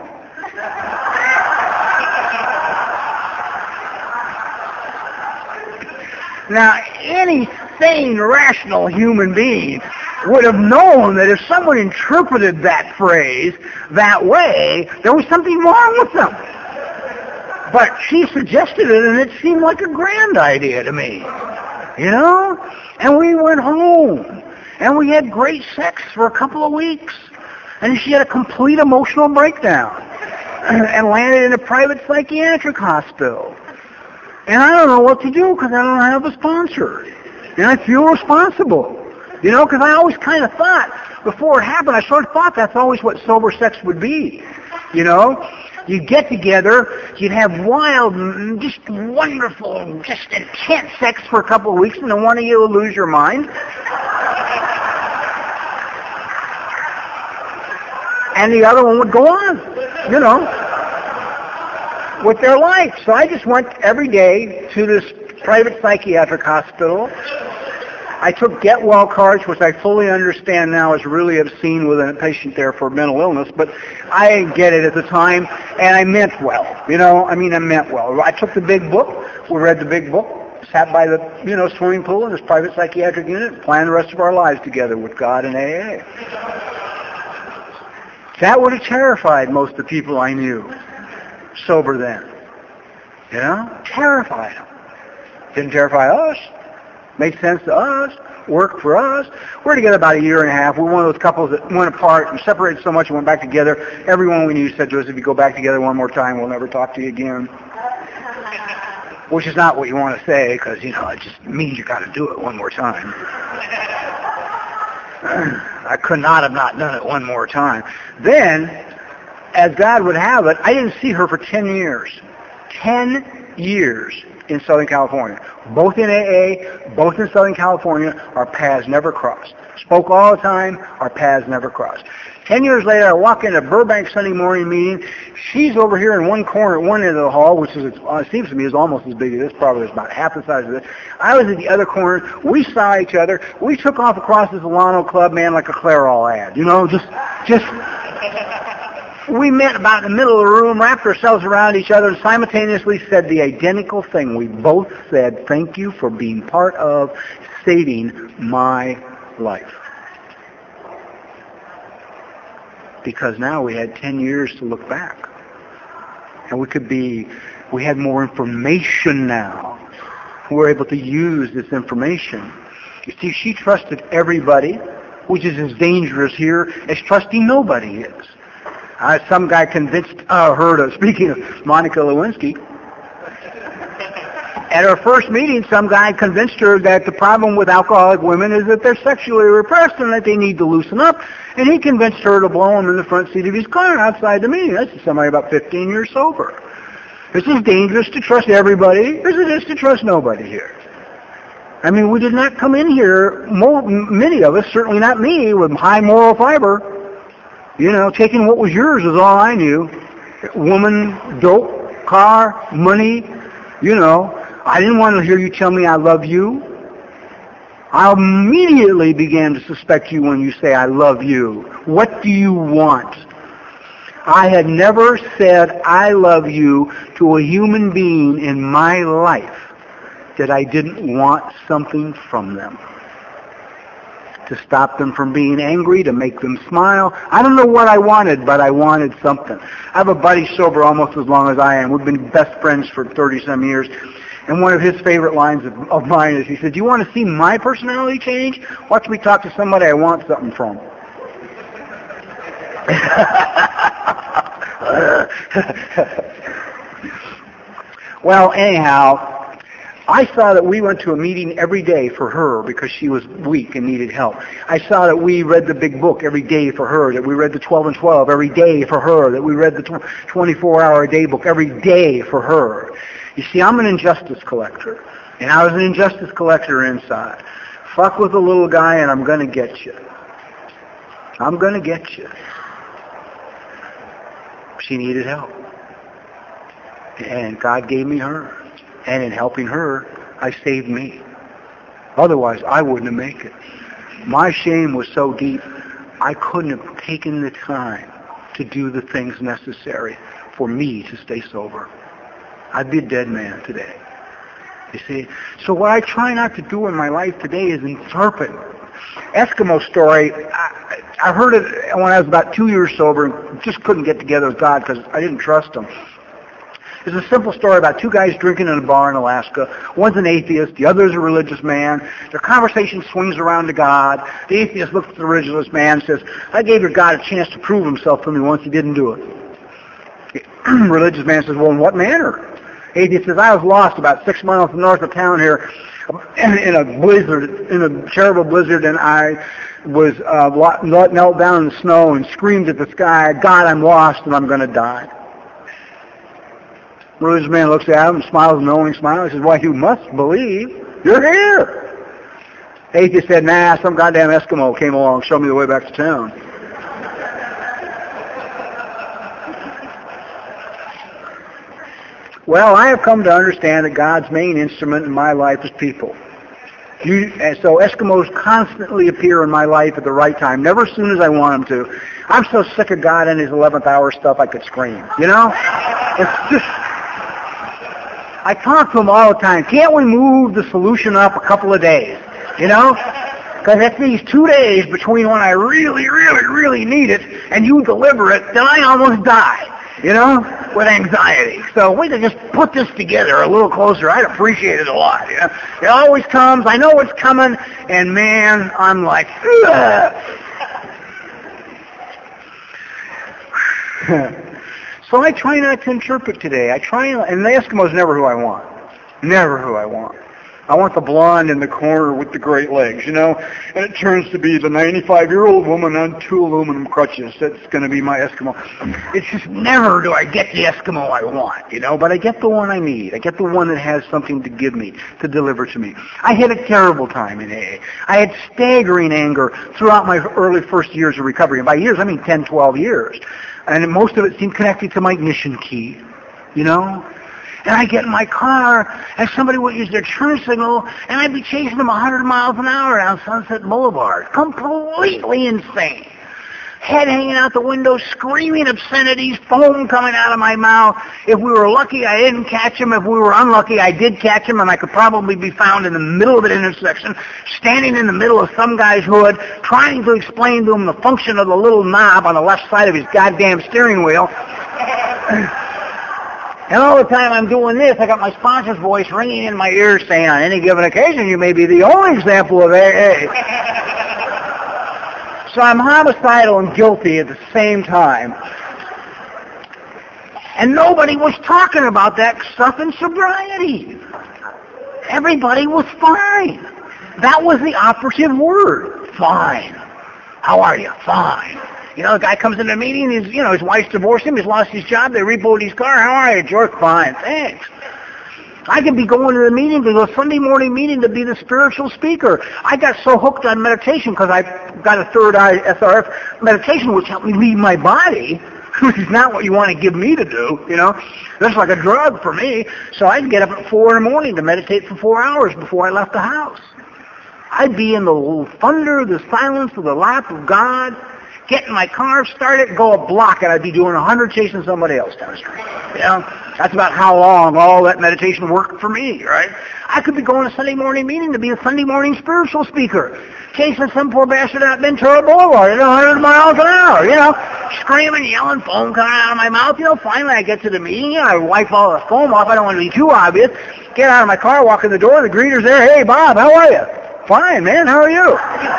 Now, any sane, rational human being would have known that if someone interpreted that phrase that way, there was something wrong with them. But she suggested it, and it seemed like a grand idea to me. And we went home, and we had great sex for a couple of weeks. And she had a complete emotional breakdown and landed in a private psychiatric hospital. And I don't know what to do because I don't have a sponsor. And I feel responsible. Because I always kind of thought, before it happened, I sort of thought that's always what sober sex would be. You'd get together, you'd have wild, just wonderful, just intense sex for a couple of weeks, and then one of you will lose your mind. And the other one would go on, with their life. So I just went every day to this private psychiatric hospital. I took get well cards, which I fully understand now is really obscene with a patient there for mental illness, but I didn't get it at the time, and I meant well. I meant well. I took the big book, we read the big book, sat by the, swimming pool in this private psychiatric unit, and planned the rest of our lives together with God and AA. That would have terrified most of the people I knew, sober then. Terrified them. Didn't terrify us. Made sense to us, worked for us. We're together about a year and a half. We're one of those couples that went apart and separated so much and went back together. Everyone we knew said to us, if you go back together one more time, we'll never talk to you again. Which is not what you want to say because, it just means you got to do it one more time. I could not have not done it one more time. Then, as God would have it, I didn't see her for 10 years. 10 years in Southern California. Both in AA, both in Southern California, our paths never crossed. Spoke all the time, our paths never crossed. 10 years later, I walk into Burbank Sunday morning meeting. She's over here in one corner at one end of the hall, which is, it seems to me is almost as big as this, probably is about half the size of this. I was at the other corner. We saw each other. We took off across the Solano Club, man, like a Clairol ad. You know, just we met about in the middle of the room, wrapped ourselves around each other, and simultaneously said the identical thing. We both said, thank you for being part of saving my life. Because now we had 10 years to look back. And we had more information now. We're able to use this information. You see, she trusted everybody, which is as dangerous here as trusting nobody is. Some guy convinced her to, speaking of Monica Lewinsky, at her first meeting, some guy convinced her that the problem with alcoholic women is that they're sexually repressed and that they need to loosen up. And he convinced her to blow him in the front seat of his car outside the meeting. That's somebody about 15 years sober. It's as dangerous to trust everybody as it is to trust nobody here. I mean, we did not come in here, many of us, certainly not me, with high moral fiber. You know, taking what was yours is all I knew. Woman, dope, car, money, you know. I didn't want to hear you tell me I love you. I immediately began to suspect you when you say I love you. What do you want? I had never said I love you to a human being in my life that I didn't want something from them. To stop them from being angry, to make them smile. I don't know what I wanted, but I wanted something. I have a buddy sober almost as long as I am. We've been best friends for 30-some years. And one of his favorite lines of mine is, he said, do you want to see my personality change? Watch me talk to somebody I want something from. Well, anyhow, I saw that we went to a meeting every day for her because she was weak and needed help. I saw that we read the big book every day for her, that we read the 12 and 12 every day for her, that we read the 24-hour day book every day for her. You see, I'm an injustice collector, and I was an injustice collector inside. Fuck with a little guy and I'm going to get you. I'm going to get you. She needed help. And God gave me her. And in helping her, I saved me. Otherwise, I wouldn't have made it. My shame was so deep, I couldn't have taken the time to do the things necessary for me to stay sober. I'd be a dead man today. You see? So what I try not to do in my life today is interpret. Eskimo story, I heard it when I was about 2 years sober and just couldn't get together with God because I didn't trust him. It's a simple story about two guys drinking in a bar in Alaska. One's an atheist, the other's a religious man. Their conversation swings around to God. The atheist looks at the religious man and says, I gave your God a chance to prove himself to me once, he didn't do it. The religious man says, well, in what manner? Atheist says, I was lost about 6 miles north of town here in a blizzard, in a terrible blizzard, and I was knelt down in the snow and screamed at the sky, God, I'm lost and I'm going to die. The religious man looks at him and smiles a knowing smile. He says, well, you must believe. You're here. Atheist said, nah, some goddamn Eskimo came along and showed me the way back to town. Well, I have come to understand that God's main instrument in my life is people. And so Eskimos constantly appear in my life at the right time, never as soon as I want them to. I'm so sick of God and his 11th hour stuff I could scream. You know? It's just... I talk to him all the time. Can't we move the solution up a couple of days? You know? Because it's these 2 days between when I really, really, really need it and you deliver it, then I almost die. You know, with anxiety. So we could just put this together a little closer. I'd appreciate it a lot. You know? It always comes. I know it's coming. And man, I'm like, so I try not to interpret today. And the Eskimo's never who I want. Never who I want. I want the blonde in the corner with the great legs, and it turns to be the 95-year-old woman on 2 aluminum crutches. That's going to be my Eskimo. It's just never do I get the Eskimo I want, but I get the one I need. I get the one that has something to give me, to deliver to me. I had a terrible time in AA. I had staggering anger throughout my early first years of recovery. And by years, I mean 10, 12 years. And most of it seemed connected to my ignition key, And I get in my car, and somebody would use their turn signal, and I'd be chasing them 100 miles an hour down Sunset Boulevard. Completely insane. Head hanging out the window, screaming obscenities, foam coming out of my mouth. If we were lucky, I didn't catch him. If we were unlucky, I did catch him, and I could probably be found in the middle of an intersection, standing in the middle of some guy's hood, trying to explain to him the function of the little knob on the left side of his goddamn steering wheel. And all the time I'm doing this, I got my sponsor's voice ringing in my ears saying, on any given occasion, you may be the only example of AA. So I'm homicidal and guilty at the same time. And nobody was talking about that stuff in sobriety. Everybody was fine. That was the operative word, fine. How are you? Fine. The guy comes in a meeting, his wife's divorced him, he's lost his job, they repoed his car. How are you, George? Fine, thanks. I could be going to the meeting, to a Sunday morning meeting, to be the spiritual speaker. I got so hooked on meditation because I got a third eye SRF meditation, which helped me leave my body, which is not what you want to give me to do, That's like a drug for me. So I'd get up at 4 in the morning to meditate for 4 hours before I left the house. I'd be in the thunder, the silence of the lap of God, get in my car, start it, go a block, and I'd be doing 100 chasing somebody else down the street. That's about how long all that meditation worked for me, right? I could be going to a Sunday morning meeting to be a Sunday morning spiritual speaker, chasing some poor bastard out Ventura Boulevard at 100 miles an hour, screaming, yelling, foam coming out of my mouth. Finally I get to the meeting, I wipe all the foam off. I don't want to be too obvious. Get out of my car, walk in the door, the greeter's there. Hey, Bob, how are you? Fine, man, how are you?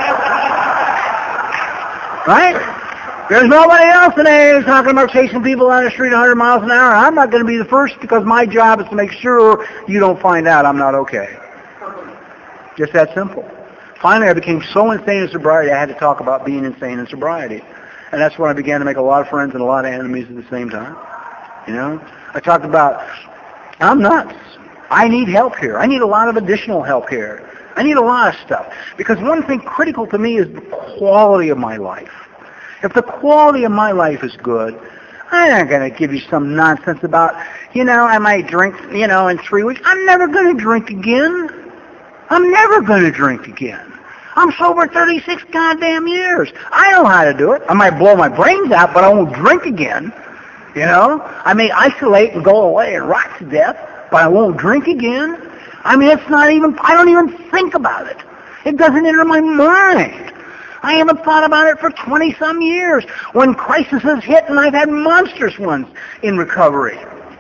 Right? There's nobody else in AA who's talking about chasing people down the street 100 miles an hour. I'm not going to be the first because my job is to make sure you don't find out I'm not okay. Just that simple. Finally, I became so insane in sobriety, I had to talk about being insane in sobriety. And that's when I began to make a lot of friends and a lot of enemies at the same time. I talked about, I'm nuts. I need help here. I need a lot of additional help here. I need a lot of stuff. Because one thing critical to me is the quality of my life. If the quality of my life is good, I'm not going to give you some nonsense about, I might drink, in 3 weeks. I'm never going to drink again. I'm never going to drink again. I'm sober 36 goddamn years. I know how to do it. I might blow my brains out, but I won't drink again. I may isolate and go away and rot to death, but I won't drink again. It's not even, I don't even think about it. It doesn't enter my mind. I haven't thought about it for 20-some years. When crisis has hit, and I've had monstrous ones in recovery,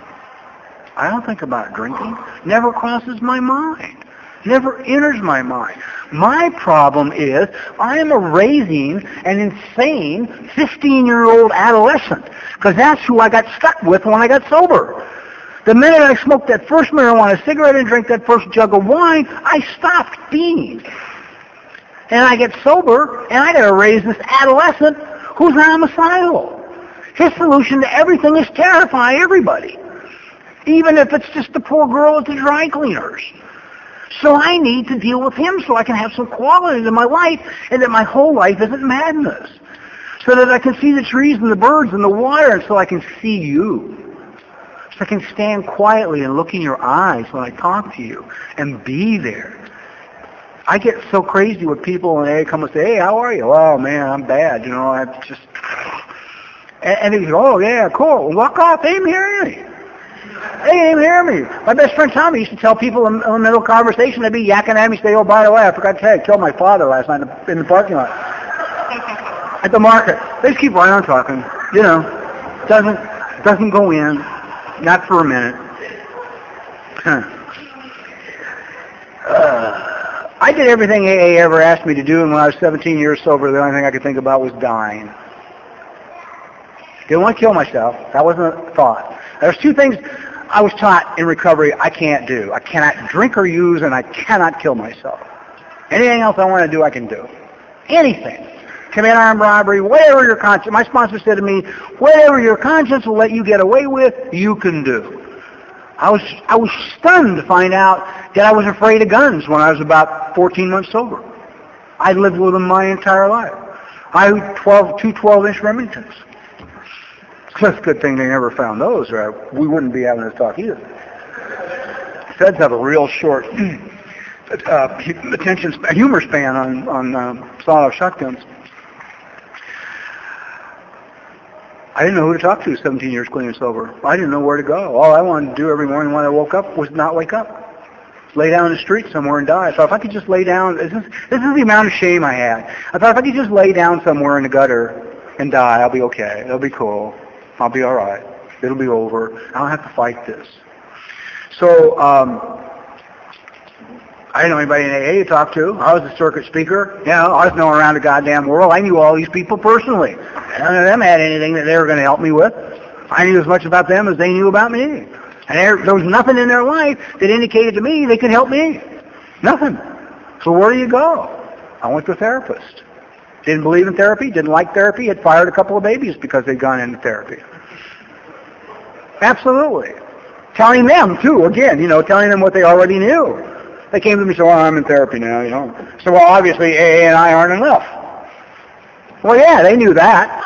I don't think about drinking. Never crosses my mind. Never enters my mind. My problem is I am raising an insane 15-year-old adolescent, because that's who I got stuck with when I got sober. The minute I smoked that first marijuana cigarette and drank that first jug of wine, I stopped being. And I get sober, and I got to raise this adolescent who's homicidal. His solution to everything is terrify everybody, even if it's just the poor girl at the dry cleaners. So I need to deal with him so I can have some quality to my life, and that my whole life isn't madness. So that I can see the trees and the birds and the water, and so I can see you. So I can stand quietly and look in your eyes when I talk to you and be there. I get so crazy with people when they come and say, hey, how are you? Oh, man, I'm bad. I just... And they go, oh, yeah, cool. Well, walk off. They didn't hear me. They didn't even hear me. My best friend Tommy used to tell people in the middle of conversation, they'd be yakking at me, say, oh, by the way, I forgot to tell you, I killed my father last night in the parking lot. At the market. They just keep right on talking. Doesn't go in. Not for a minute. I did everything AA ever asked me to do, and when I was 17 years sober, the only thing I could think about was dying. Didn't want to kill myself. That wasn't a thought. There's two things. I was taught in recovery I can't do. I cannot drink or use, and I cannot kill myself. Anything else I want to do, I can do. Anything. Commit armed robbery, whatever your conscience. My sponsor said to me, whatever your conscience will let you get away with, you can do. I was stunned to find out that I was afraid of guns when I was about 14 months sober. I lived with them my entire life. I had two 12-inch Remingtons. It's a good thing they never found those, or we wouldn't be having this talk either. Feds have a real short humor span on sawed-off shotguns. I didn't know who to talk to 17 years clean and sober. I didn't know where to go. All I wanted to do every morning when I woke up was not wake up. Lay down in the street somewhere and die. So if I could just lay down, this is the amount of shame I had. I thought if I could just lay down somewhere in the gutter and die, I'll be okay. It'll be cool. I'll be all right. It'll be over. I don't have to fight this. So I didn't know anybody in AA to talk to. I was a circuit speaker. You know, I was known around the goddamn world. I knew all these people personally. None of them had anything that they were going to help me with. I knew as much about them as they knew about me. And there was nothing in their life that indicated to me they could help me. Nothing. So where do you go? I went to a therapist. Didn't believe in therapy, didn't like therapy, had fired a couple of babies because they'd gone into therapy. Absolutely. Telling them, too, again, telling them what they already knew. They came to me and said, well, I'm in therapy now, So, well, obviously, AA and I aren't enough. Well, yeah, they knew that.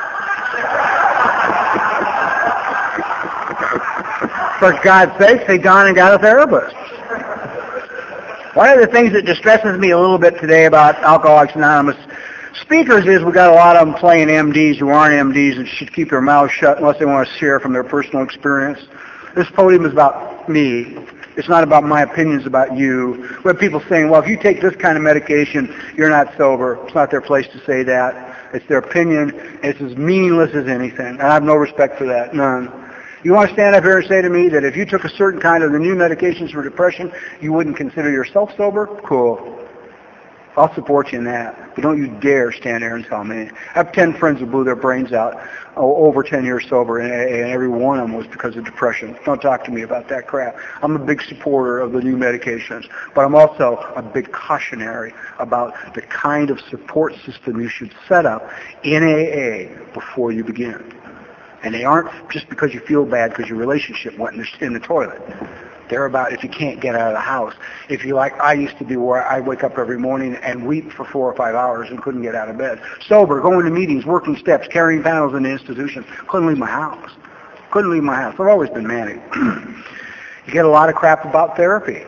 For God's sakes, they'd gone and got a therapist. One of the things that distresses me a little bit today about Alcoholics Anonymous speakers is we've got a lot of them playing MDs who aren't MDs and should keep their mouths shut unless they want to share from their personal experience. This podium is about me. It's not about my opinions about you. We have people saying, well, if you take this kind of medication, you're not sober. It's not their place to say that. It's their opinion. It's as meaningless as anything. And I have no respect for that. None. You want to stand up here and say to me that if you took a certain kind of the new medications for depression, you wouldn't consider yourself sober? Cool. I'll support you in that. But don't you dare stand there and tell me. I have 10 friends who blew their brains out over 10 years sober, and every one of them was because of depression. Don't talk to me about that crap. I'm a big supporter of the new medications, but I'm also a big cautionary about the kind of support system you should set up in AA before you begin. And they aren't just because you feel bad because your relationship went in the toilet. They're about if you can't get out of the house. If you like I used to be where I wake up every morning and weep for 4 or 5 hours and couldn't get out of bed. Sober, going to meetings, working steps, carrying panels in the institution. Couldn't leave my house. Couldn't leave my house. I've always been manic. You get a lot of crap about therapy.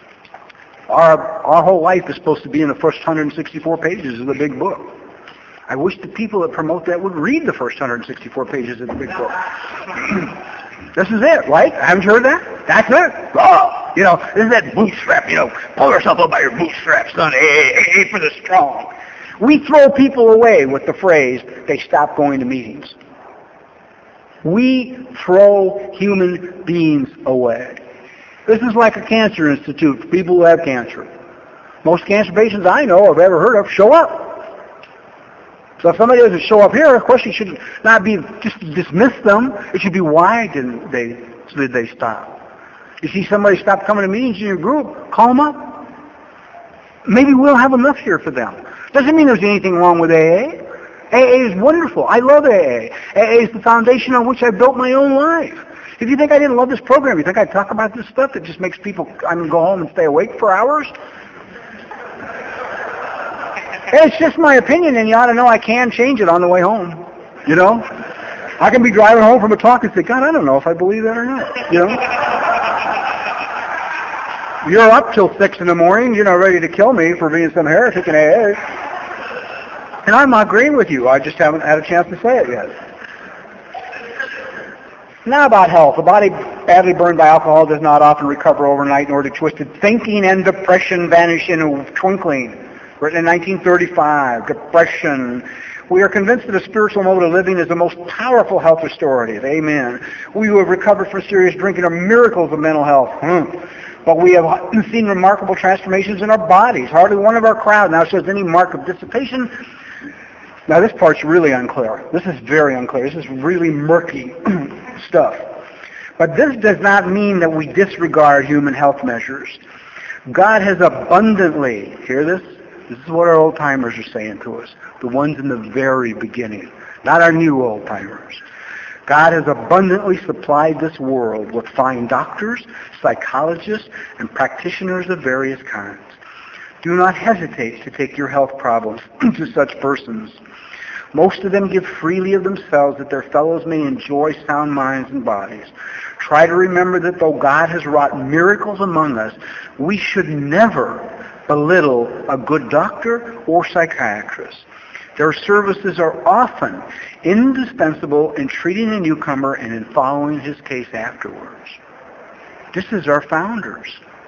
Our whole life is supposed to be in the first 164 pages of the big book. I wish the people that promote that would read the first 164 pages of the big book. This is it, right? Haven't you heard that? That's it. Oh, this is that bootstrap, pull yourself up by your bootstraps, son. AA for the strong. We throw people away with the phrase, they stop going to meetings. We throw human beings away. This is like a cancer institute for people who have cancer. Most cancer patients I know have ever heard of show up. So if somebody doesn't show up here, of course you should not be just dismiss them. It should be why did they stop? You see somebody stop coming to meetings in your group, call them up. Maybe we'll have enough here for them. Doesn't mean there's anything wrong with AA. AA is wonderful. I love AA. AA is the foundation on which I built my own life. If you think I didn't love this program, you think I'd talk about this stuff that just makes people go home and stay awake for hours? It's just my opinion, and you ought to know I can change it on the way home. I can be driving home from a talk and say, God, I don't know if I believe that or not. You're up till 6 in the morning, ready to kill me for being some heretic in AA. And I'm not agreeing with you. I just haven't had a chance to say it yet. Now about health. A body badly burned by alcohol does not often recover overnight, nor do twisted thinking and depression vanish in a twinkling. Written in 1935, depression. We are convinced that a spiritual mode of living is the most powerful health restorative. Amen. We who have recovered from serious drinking are miracles of mental health. But we have seen remarkable transformations in our bodies. Hardly one of our crowd now shows any mark of dissipation. Now this part's really unclear. This is very unclear. This is really murky stuff. But this does not mean that we disregard human health measures. God has abundantly, hear this? This is what our old-timers are saying to us, the ones in the very beginning, not our new old-timers. God has abundantly supplied this world with fine doctors, psychologists, and practitioners of various kinds. Do not hesitate to take your health problems to such persons. Most of them give freely of themselves that their fellows may enjoy sound minds and bodies. Try to remember that though God has wrought miracles among us, we should never belittle a good doctor or psychiatrist. Their services are often indispensable in treating a newcomer and in following his case afterwards. This is our founders.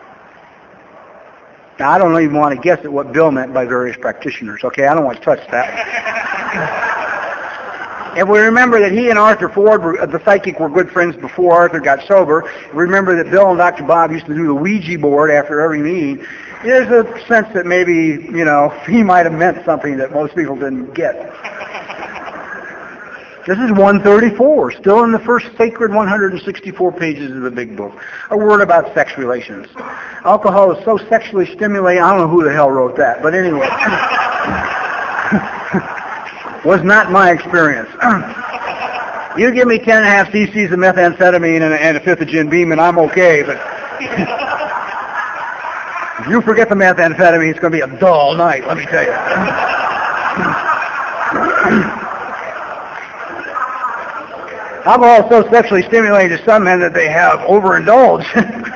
Now, I don't even want to guess at what Bill meant by various practitioners. Okay, I don't want to touch that. And we remember that he and Arthur Ford, the psychic, were good friends before Arthur got sober. Remember that Bill and Dr. Bob used to do the Ouija board after every meeting. There's a sense that maybe, he might have meant something that most people didn't get. This is 134, still in the first sacred 164 pages of the big book. A word about sex relations. Alcohol is so sexually stimulating, I don't know who the hell wrote that, but anyway. Was not my experience. You give me 10.5 cc's of methamphetamine and a fifth of Jim Beam and I'm okay, but if you forget the methamphetamine, it's going to be a dull night, let me tell you. Alcohol is so sexually stimulating to some men that they have overindulged.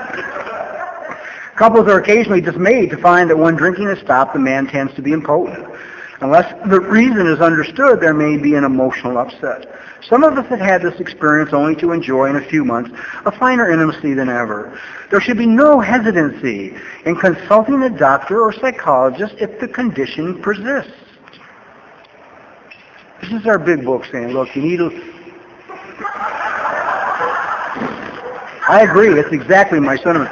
Couples are occasionally dismayed to find that when drinking is stopped, the man tends to be impotent. Unless the reason is understood, there may be an emotional upset. Some of us have had this experience only to enjoy in a few months a finer intimacy than ever. There should be no hesitancy in consulting a doctor or psychologist if the condition persists. This is our big book saying, look, you need to... I agree, that's exactly my sentiment.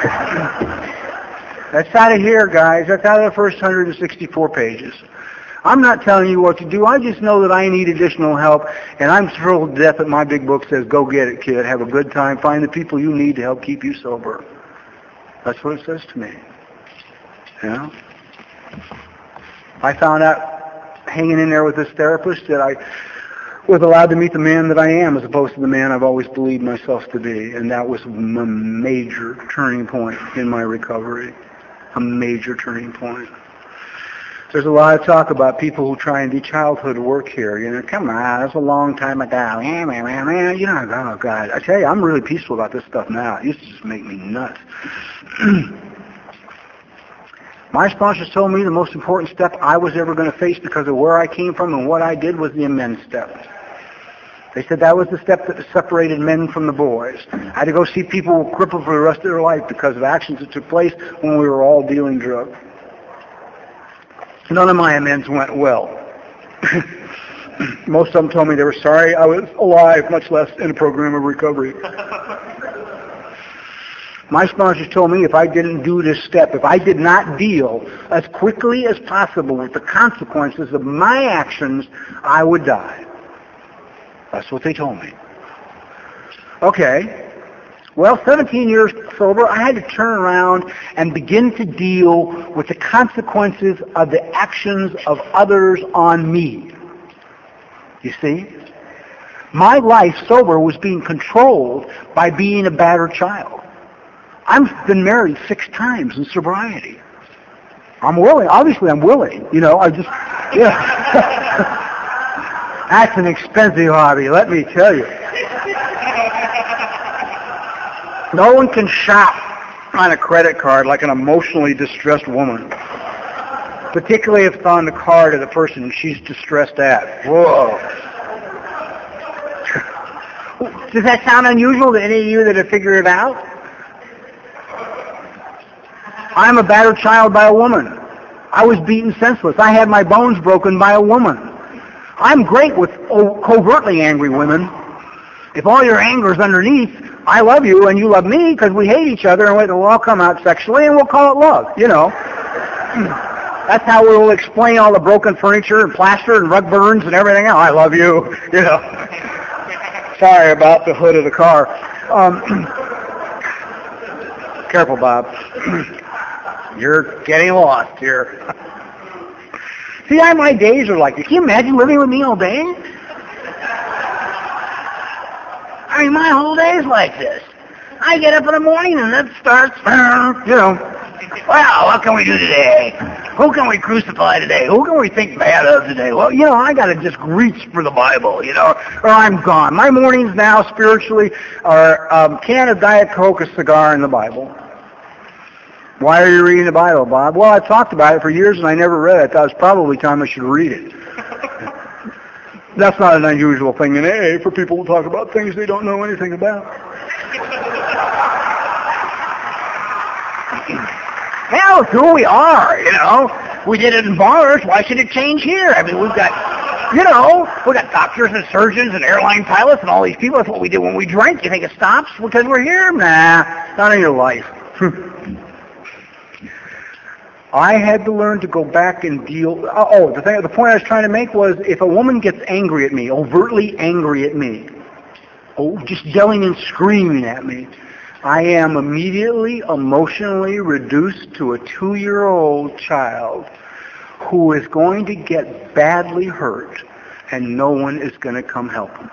That's out of here, guys. That's out of the first 164 pages. I'm not telling you what to do. I just know that I need additional help, and I'm thrilled to death that my big book says, go get it, kid. Have a good time. Find the people you need to help keep you sober. That's what it says to me. I found out hanging in there with this therapist that I was allowed to meet the man that I am as opposed to the man I've always believed myself to be, and that was a major turning point in my recovery. A major turning point. There's a lot of talk about people who try and do childhood work here. Come on, that's a long time ago. Oh, God. I tell you, I'm really peaceful about this stuff now. It used to just make me nuts. My sponsors told me the most important step I was ever going to face because of where I came from and what I did was the amends step. They said that was the step that separated men from the boys. I had to go see people crippled for the rest of their life because of actions that took place when we were all dealing drugs. None of my amends went well. Most of them told me they were sorry I was alive, much less in a program of recovery. My sponsors told me if I didn't do this step, if I did not deal as quickly as possible with the consequences of my actions, I would die. That's what they told me. Okay. Well, 17 years sober, I had to turn around and begin to deal with the consequences of the actions of others on me. You see? My life sober was being controlled by being a battered child. I've been married 6 times in sobriety. I'm willing. Obviously, I'm willing. That's an expensive hobby, let me tell you. No one can shop on a credit card like an emotionally distressed woman, particularly if it's on the card of the person she's distressed at. Whoa. Does that sound unusual to any of you that have figured it out? I'm a battered child by a woman. I was beaten senseless. I had my bones broken by a woman. I'm great with covertly angry women. If all your anger is underneath, I love you and you love me because we hate each other and it'll all come out sexually and we'll call it love, That's how we'll explain all the broken furniture and plaster and rug burns and everything else. I love you, Sorry about the hood of the car. Careful, Bob. You're getting lost here. See, my days are like this. Can you imagine living with me all day? I mean, my whole day's like this. I get up in the morning and it starts, well, what can we do today? Who can we crucify today? Who can we think bad of today? Well, I got to just reach for the Bible, or I'm gone. My mornings now, spiritually, are a can of Diet Coke, a cigar, and the Bible. Why are you reading the Bible, Bob? Well, I've talked about it for years and I never read it. I thought it was probably time I should read it. That's not an unusual thing in AA for people to talk about things they don't know anything about. Well, it's who we are, We did it in bars. Why should it change here? I mean, we've got, we've got doctors and surgeons and airline pilots and all these people. That's what we do when we drink. You think it stops because we're here? Nah, not in your life. I had to learn to go back and deal. The point I was trying to make was if a woman gets angry at me, overtly angry at me, just yelling and screaming at me, I am immediately emotionally reduced to a 2-year-old child who is going to get badly hurt and no one is going to come help him.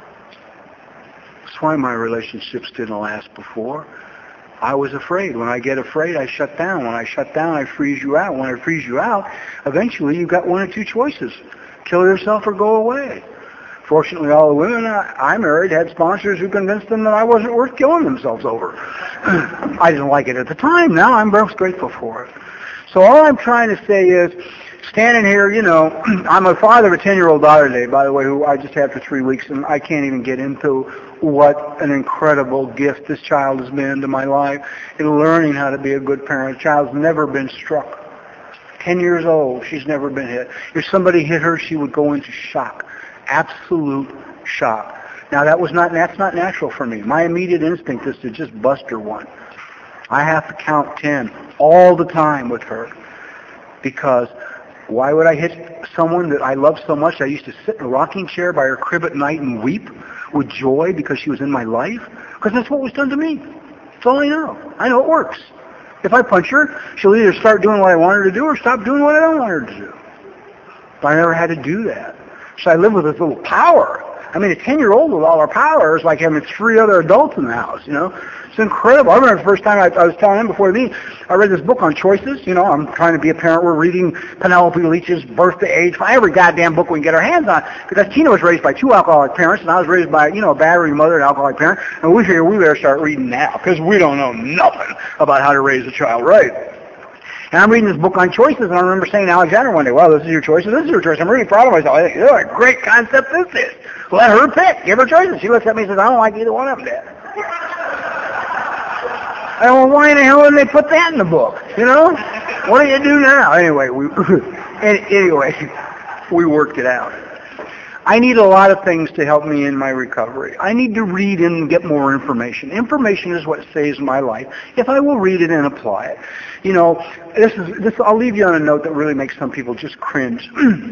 That's why my relationships didn't last before. I was afraid. When I get afraid, I shut down. When I shut down, I freeze you out. When I freeze you out, eventually you've got one or two choices. Kill yourself or go away. Fortunately, all the women I married had sponsors who convinced them that I wasn't worth killing themselves over. I didn't like it at the time. Now I'm very grateful for it. So all I'm trying to say is, standing here, I'm a father of a 10-year-old daughter today, by the way, who I just had for 3 weeks, and I can't even get into what an incredible gift this child has been to my life in learning how to be a good parent. The child's never been struck. 10 years old, she's never been hit. If somebody hit her, she would go into shock. Absolute shock. Now that's not natural for me. My immediate instinct is to just bust her one. I have to count 10 all the time with her. Because why would I hit someone that I love so much? I used to sit in a rocking chair by her crib at night and weep with joy because she was in my life. Because that's what was done to me. That's all I know. I know it works. If I punch her, she'll either start doing what I want her to do or stop doing what I don't want her to do. But I never had to do that. So I live with this little power. I mean, a 10-year-old with all her power is like having 3 other adults in the house, It's incredible. I remember the first time I was telling him before the meeting, I read this book on choices. I'm trying to be a parent. We're reading Penelope Leach's Birth to Age, every goddamn book we can get our hands on. Because Tina was raised by 2 alcoholic parents, and I was raised by, a battery mother and alcoholic parent. And we figured we better start reading now, because we don't know nothing about how to raise a child right. And I'm reading this book on choices, and I remember saying to Alexander one day, well, this is your choice, and this is your choice. I'm really proud of myself. I think, what a great concept this is. Let her pick. Give her choices. She looks at me and says, I don't like either one of them, Dad. I don't know, why in the hell didn't they put that in the book? What do you do now? Anyway, we worked it out. I need a lot of things to help me in my recovery. I need to read and get more information. Information is what saves my life if I will read it and apply it. This. I'll leave you on a note that really makes some people just cringe.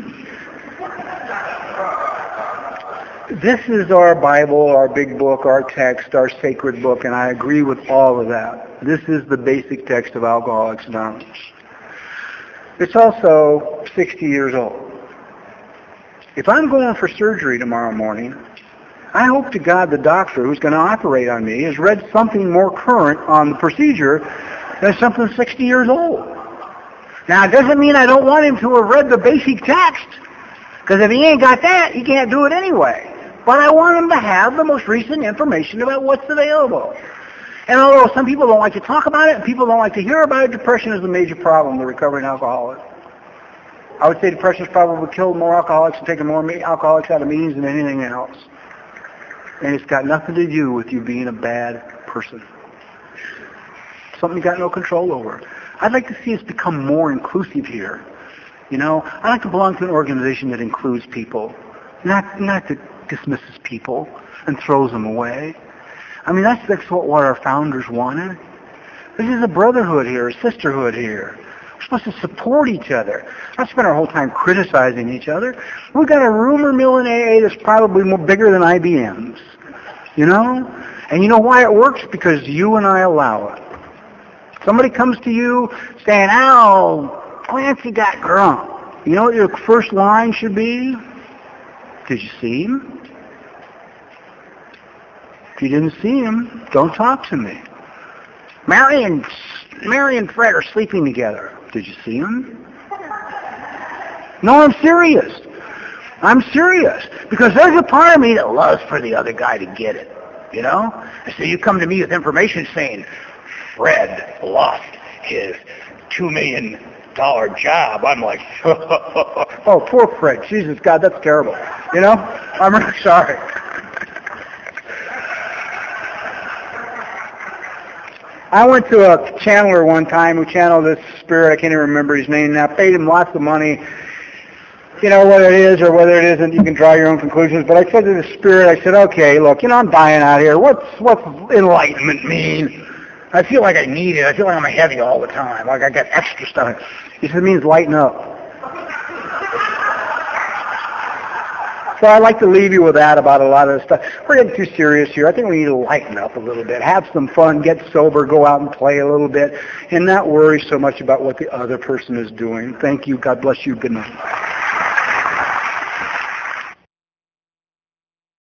This is our Bible, our big book, our text, our sacred book, and I agree with all of that. This is the basic text of Alcoholics Anonymous. It's also 60 years old. If I'm going for surgery tomorrow morning, I hope to God the doctor who's going to operate on me has read something more current on the procedure than something 60 years old. Now, it doesn't mean I don't want him to have read the basic text, because if he ain't got that, he can't do it anyway. But I want him to have the most recent information about what's available. And although some people don't like to talk about it and people don't like to hear about it, depression is a major problem with recovering alcoholics. I would say depression has probably killed more alcoholics and taken more alcoholics out of meetings than anything else. And it's got nothing to do with you being a bad person. Something you got no control over. I'd like to see us become more inclusive here. I'd like to belong to an organization that includes people, not that dismisses people and throws them away. I mean, that's what our founders wanted. This is a brotherhood here, a sisterhood here. We're supposed to support each other, not spend our whole time criticizing each other. We've got a rumor mill in AA that's probably more bigger than IBM's. And you know why it works? Because you and I allow it. Somebody comes to you saying, "Ow, Clancy got drunk." You know what your first line should be? Did you see him? If you didn't see him, don't talk to me. Mary and Fred are sleeping together. Did you see him? No, I'm serious. I'm serious. Because there's a part of me that loves for the other guy to get it. You know? And so you come to me with information saying, Fred lost his $2 million job. I'm like, oh, poor Fred. Jesus, God, that's terrible. You know? I'm really sorry. I went to a channeler one time who channeled this spirit. I can't even remember his name now. Paid him lots of money. You know, whether it is or whether it isn't, you can draw your own conclusions. But I said to the spirit, I said, okay, look, you know, I'm dying out here. What's enlightenment mean? I feel like I need it. I feel like I'm heavy all the time. Like I got extra stuff. He said, it means lighten up. So I'd like to leave you with that about a lot of this stuff. We're getting too serious here. I think we need to lighten up a little bit, have some fun, get sober, go out and play a little bit, and not worry so much about what the other person is doing. Thank you. God bless you. Good night.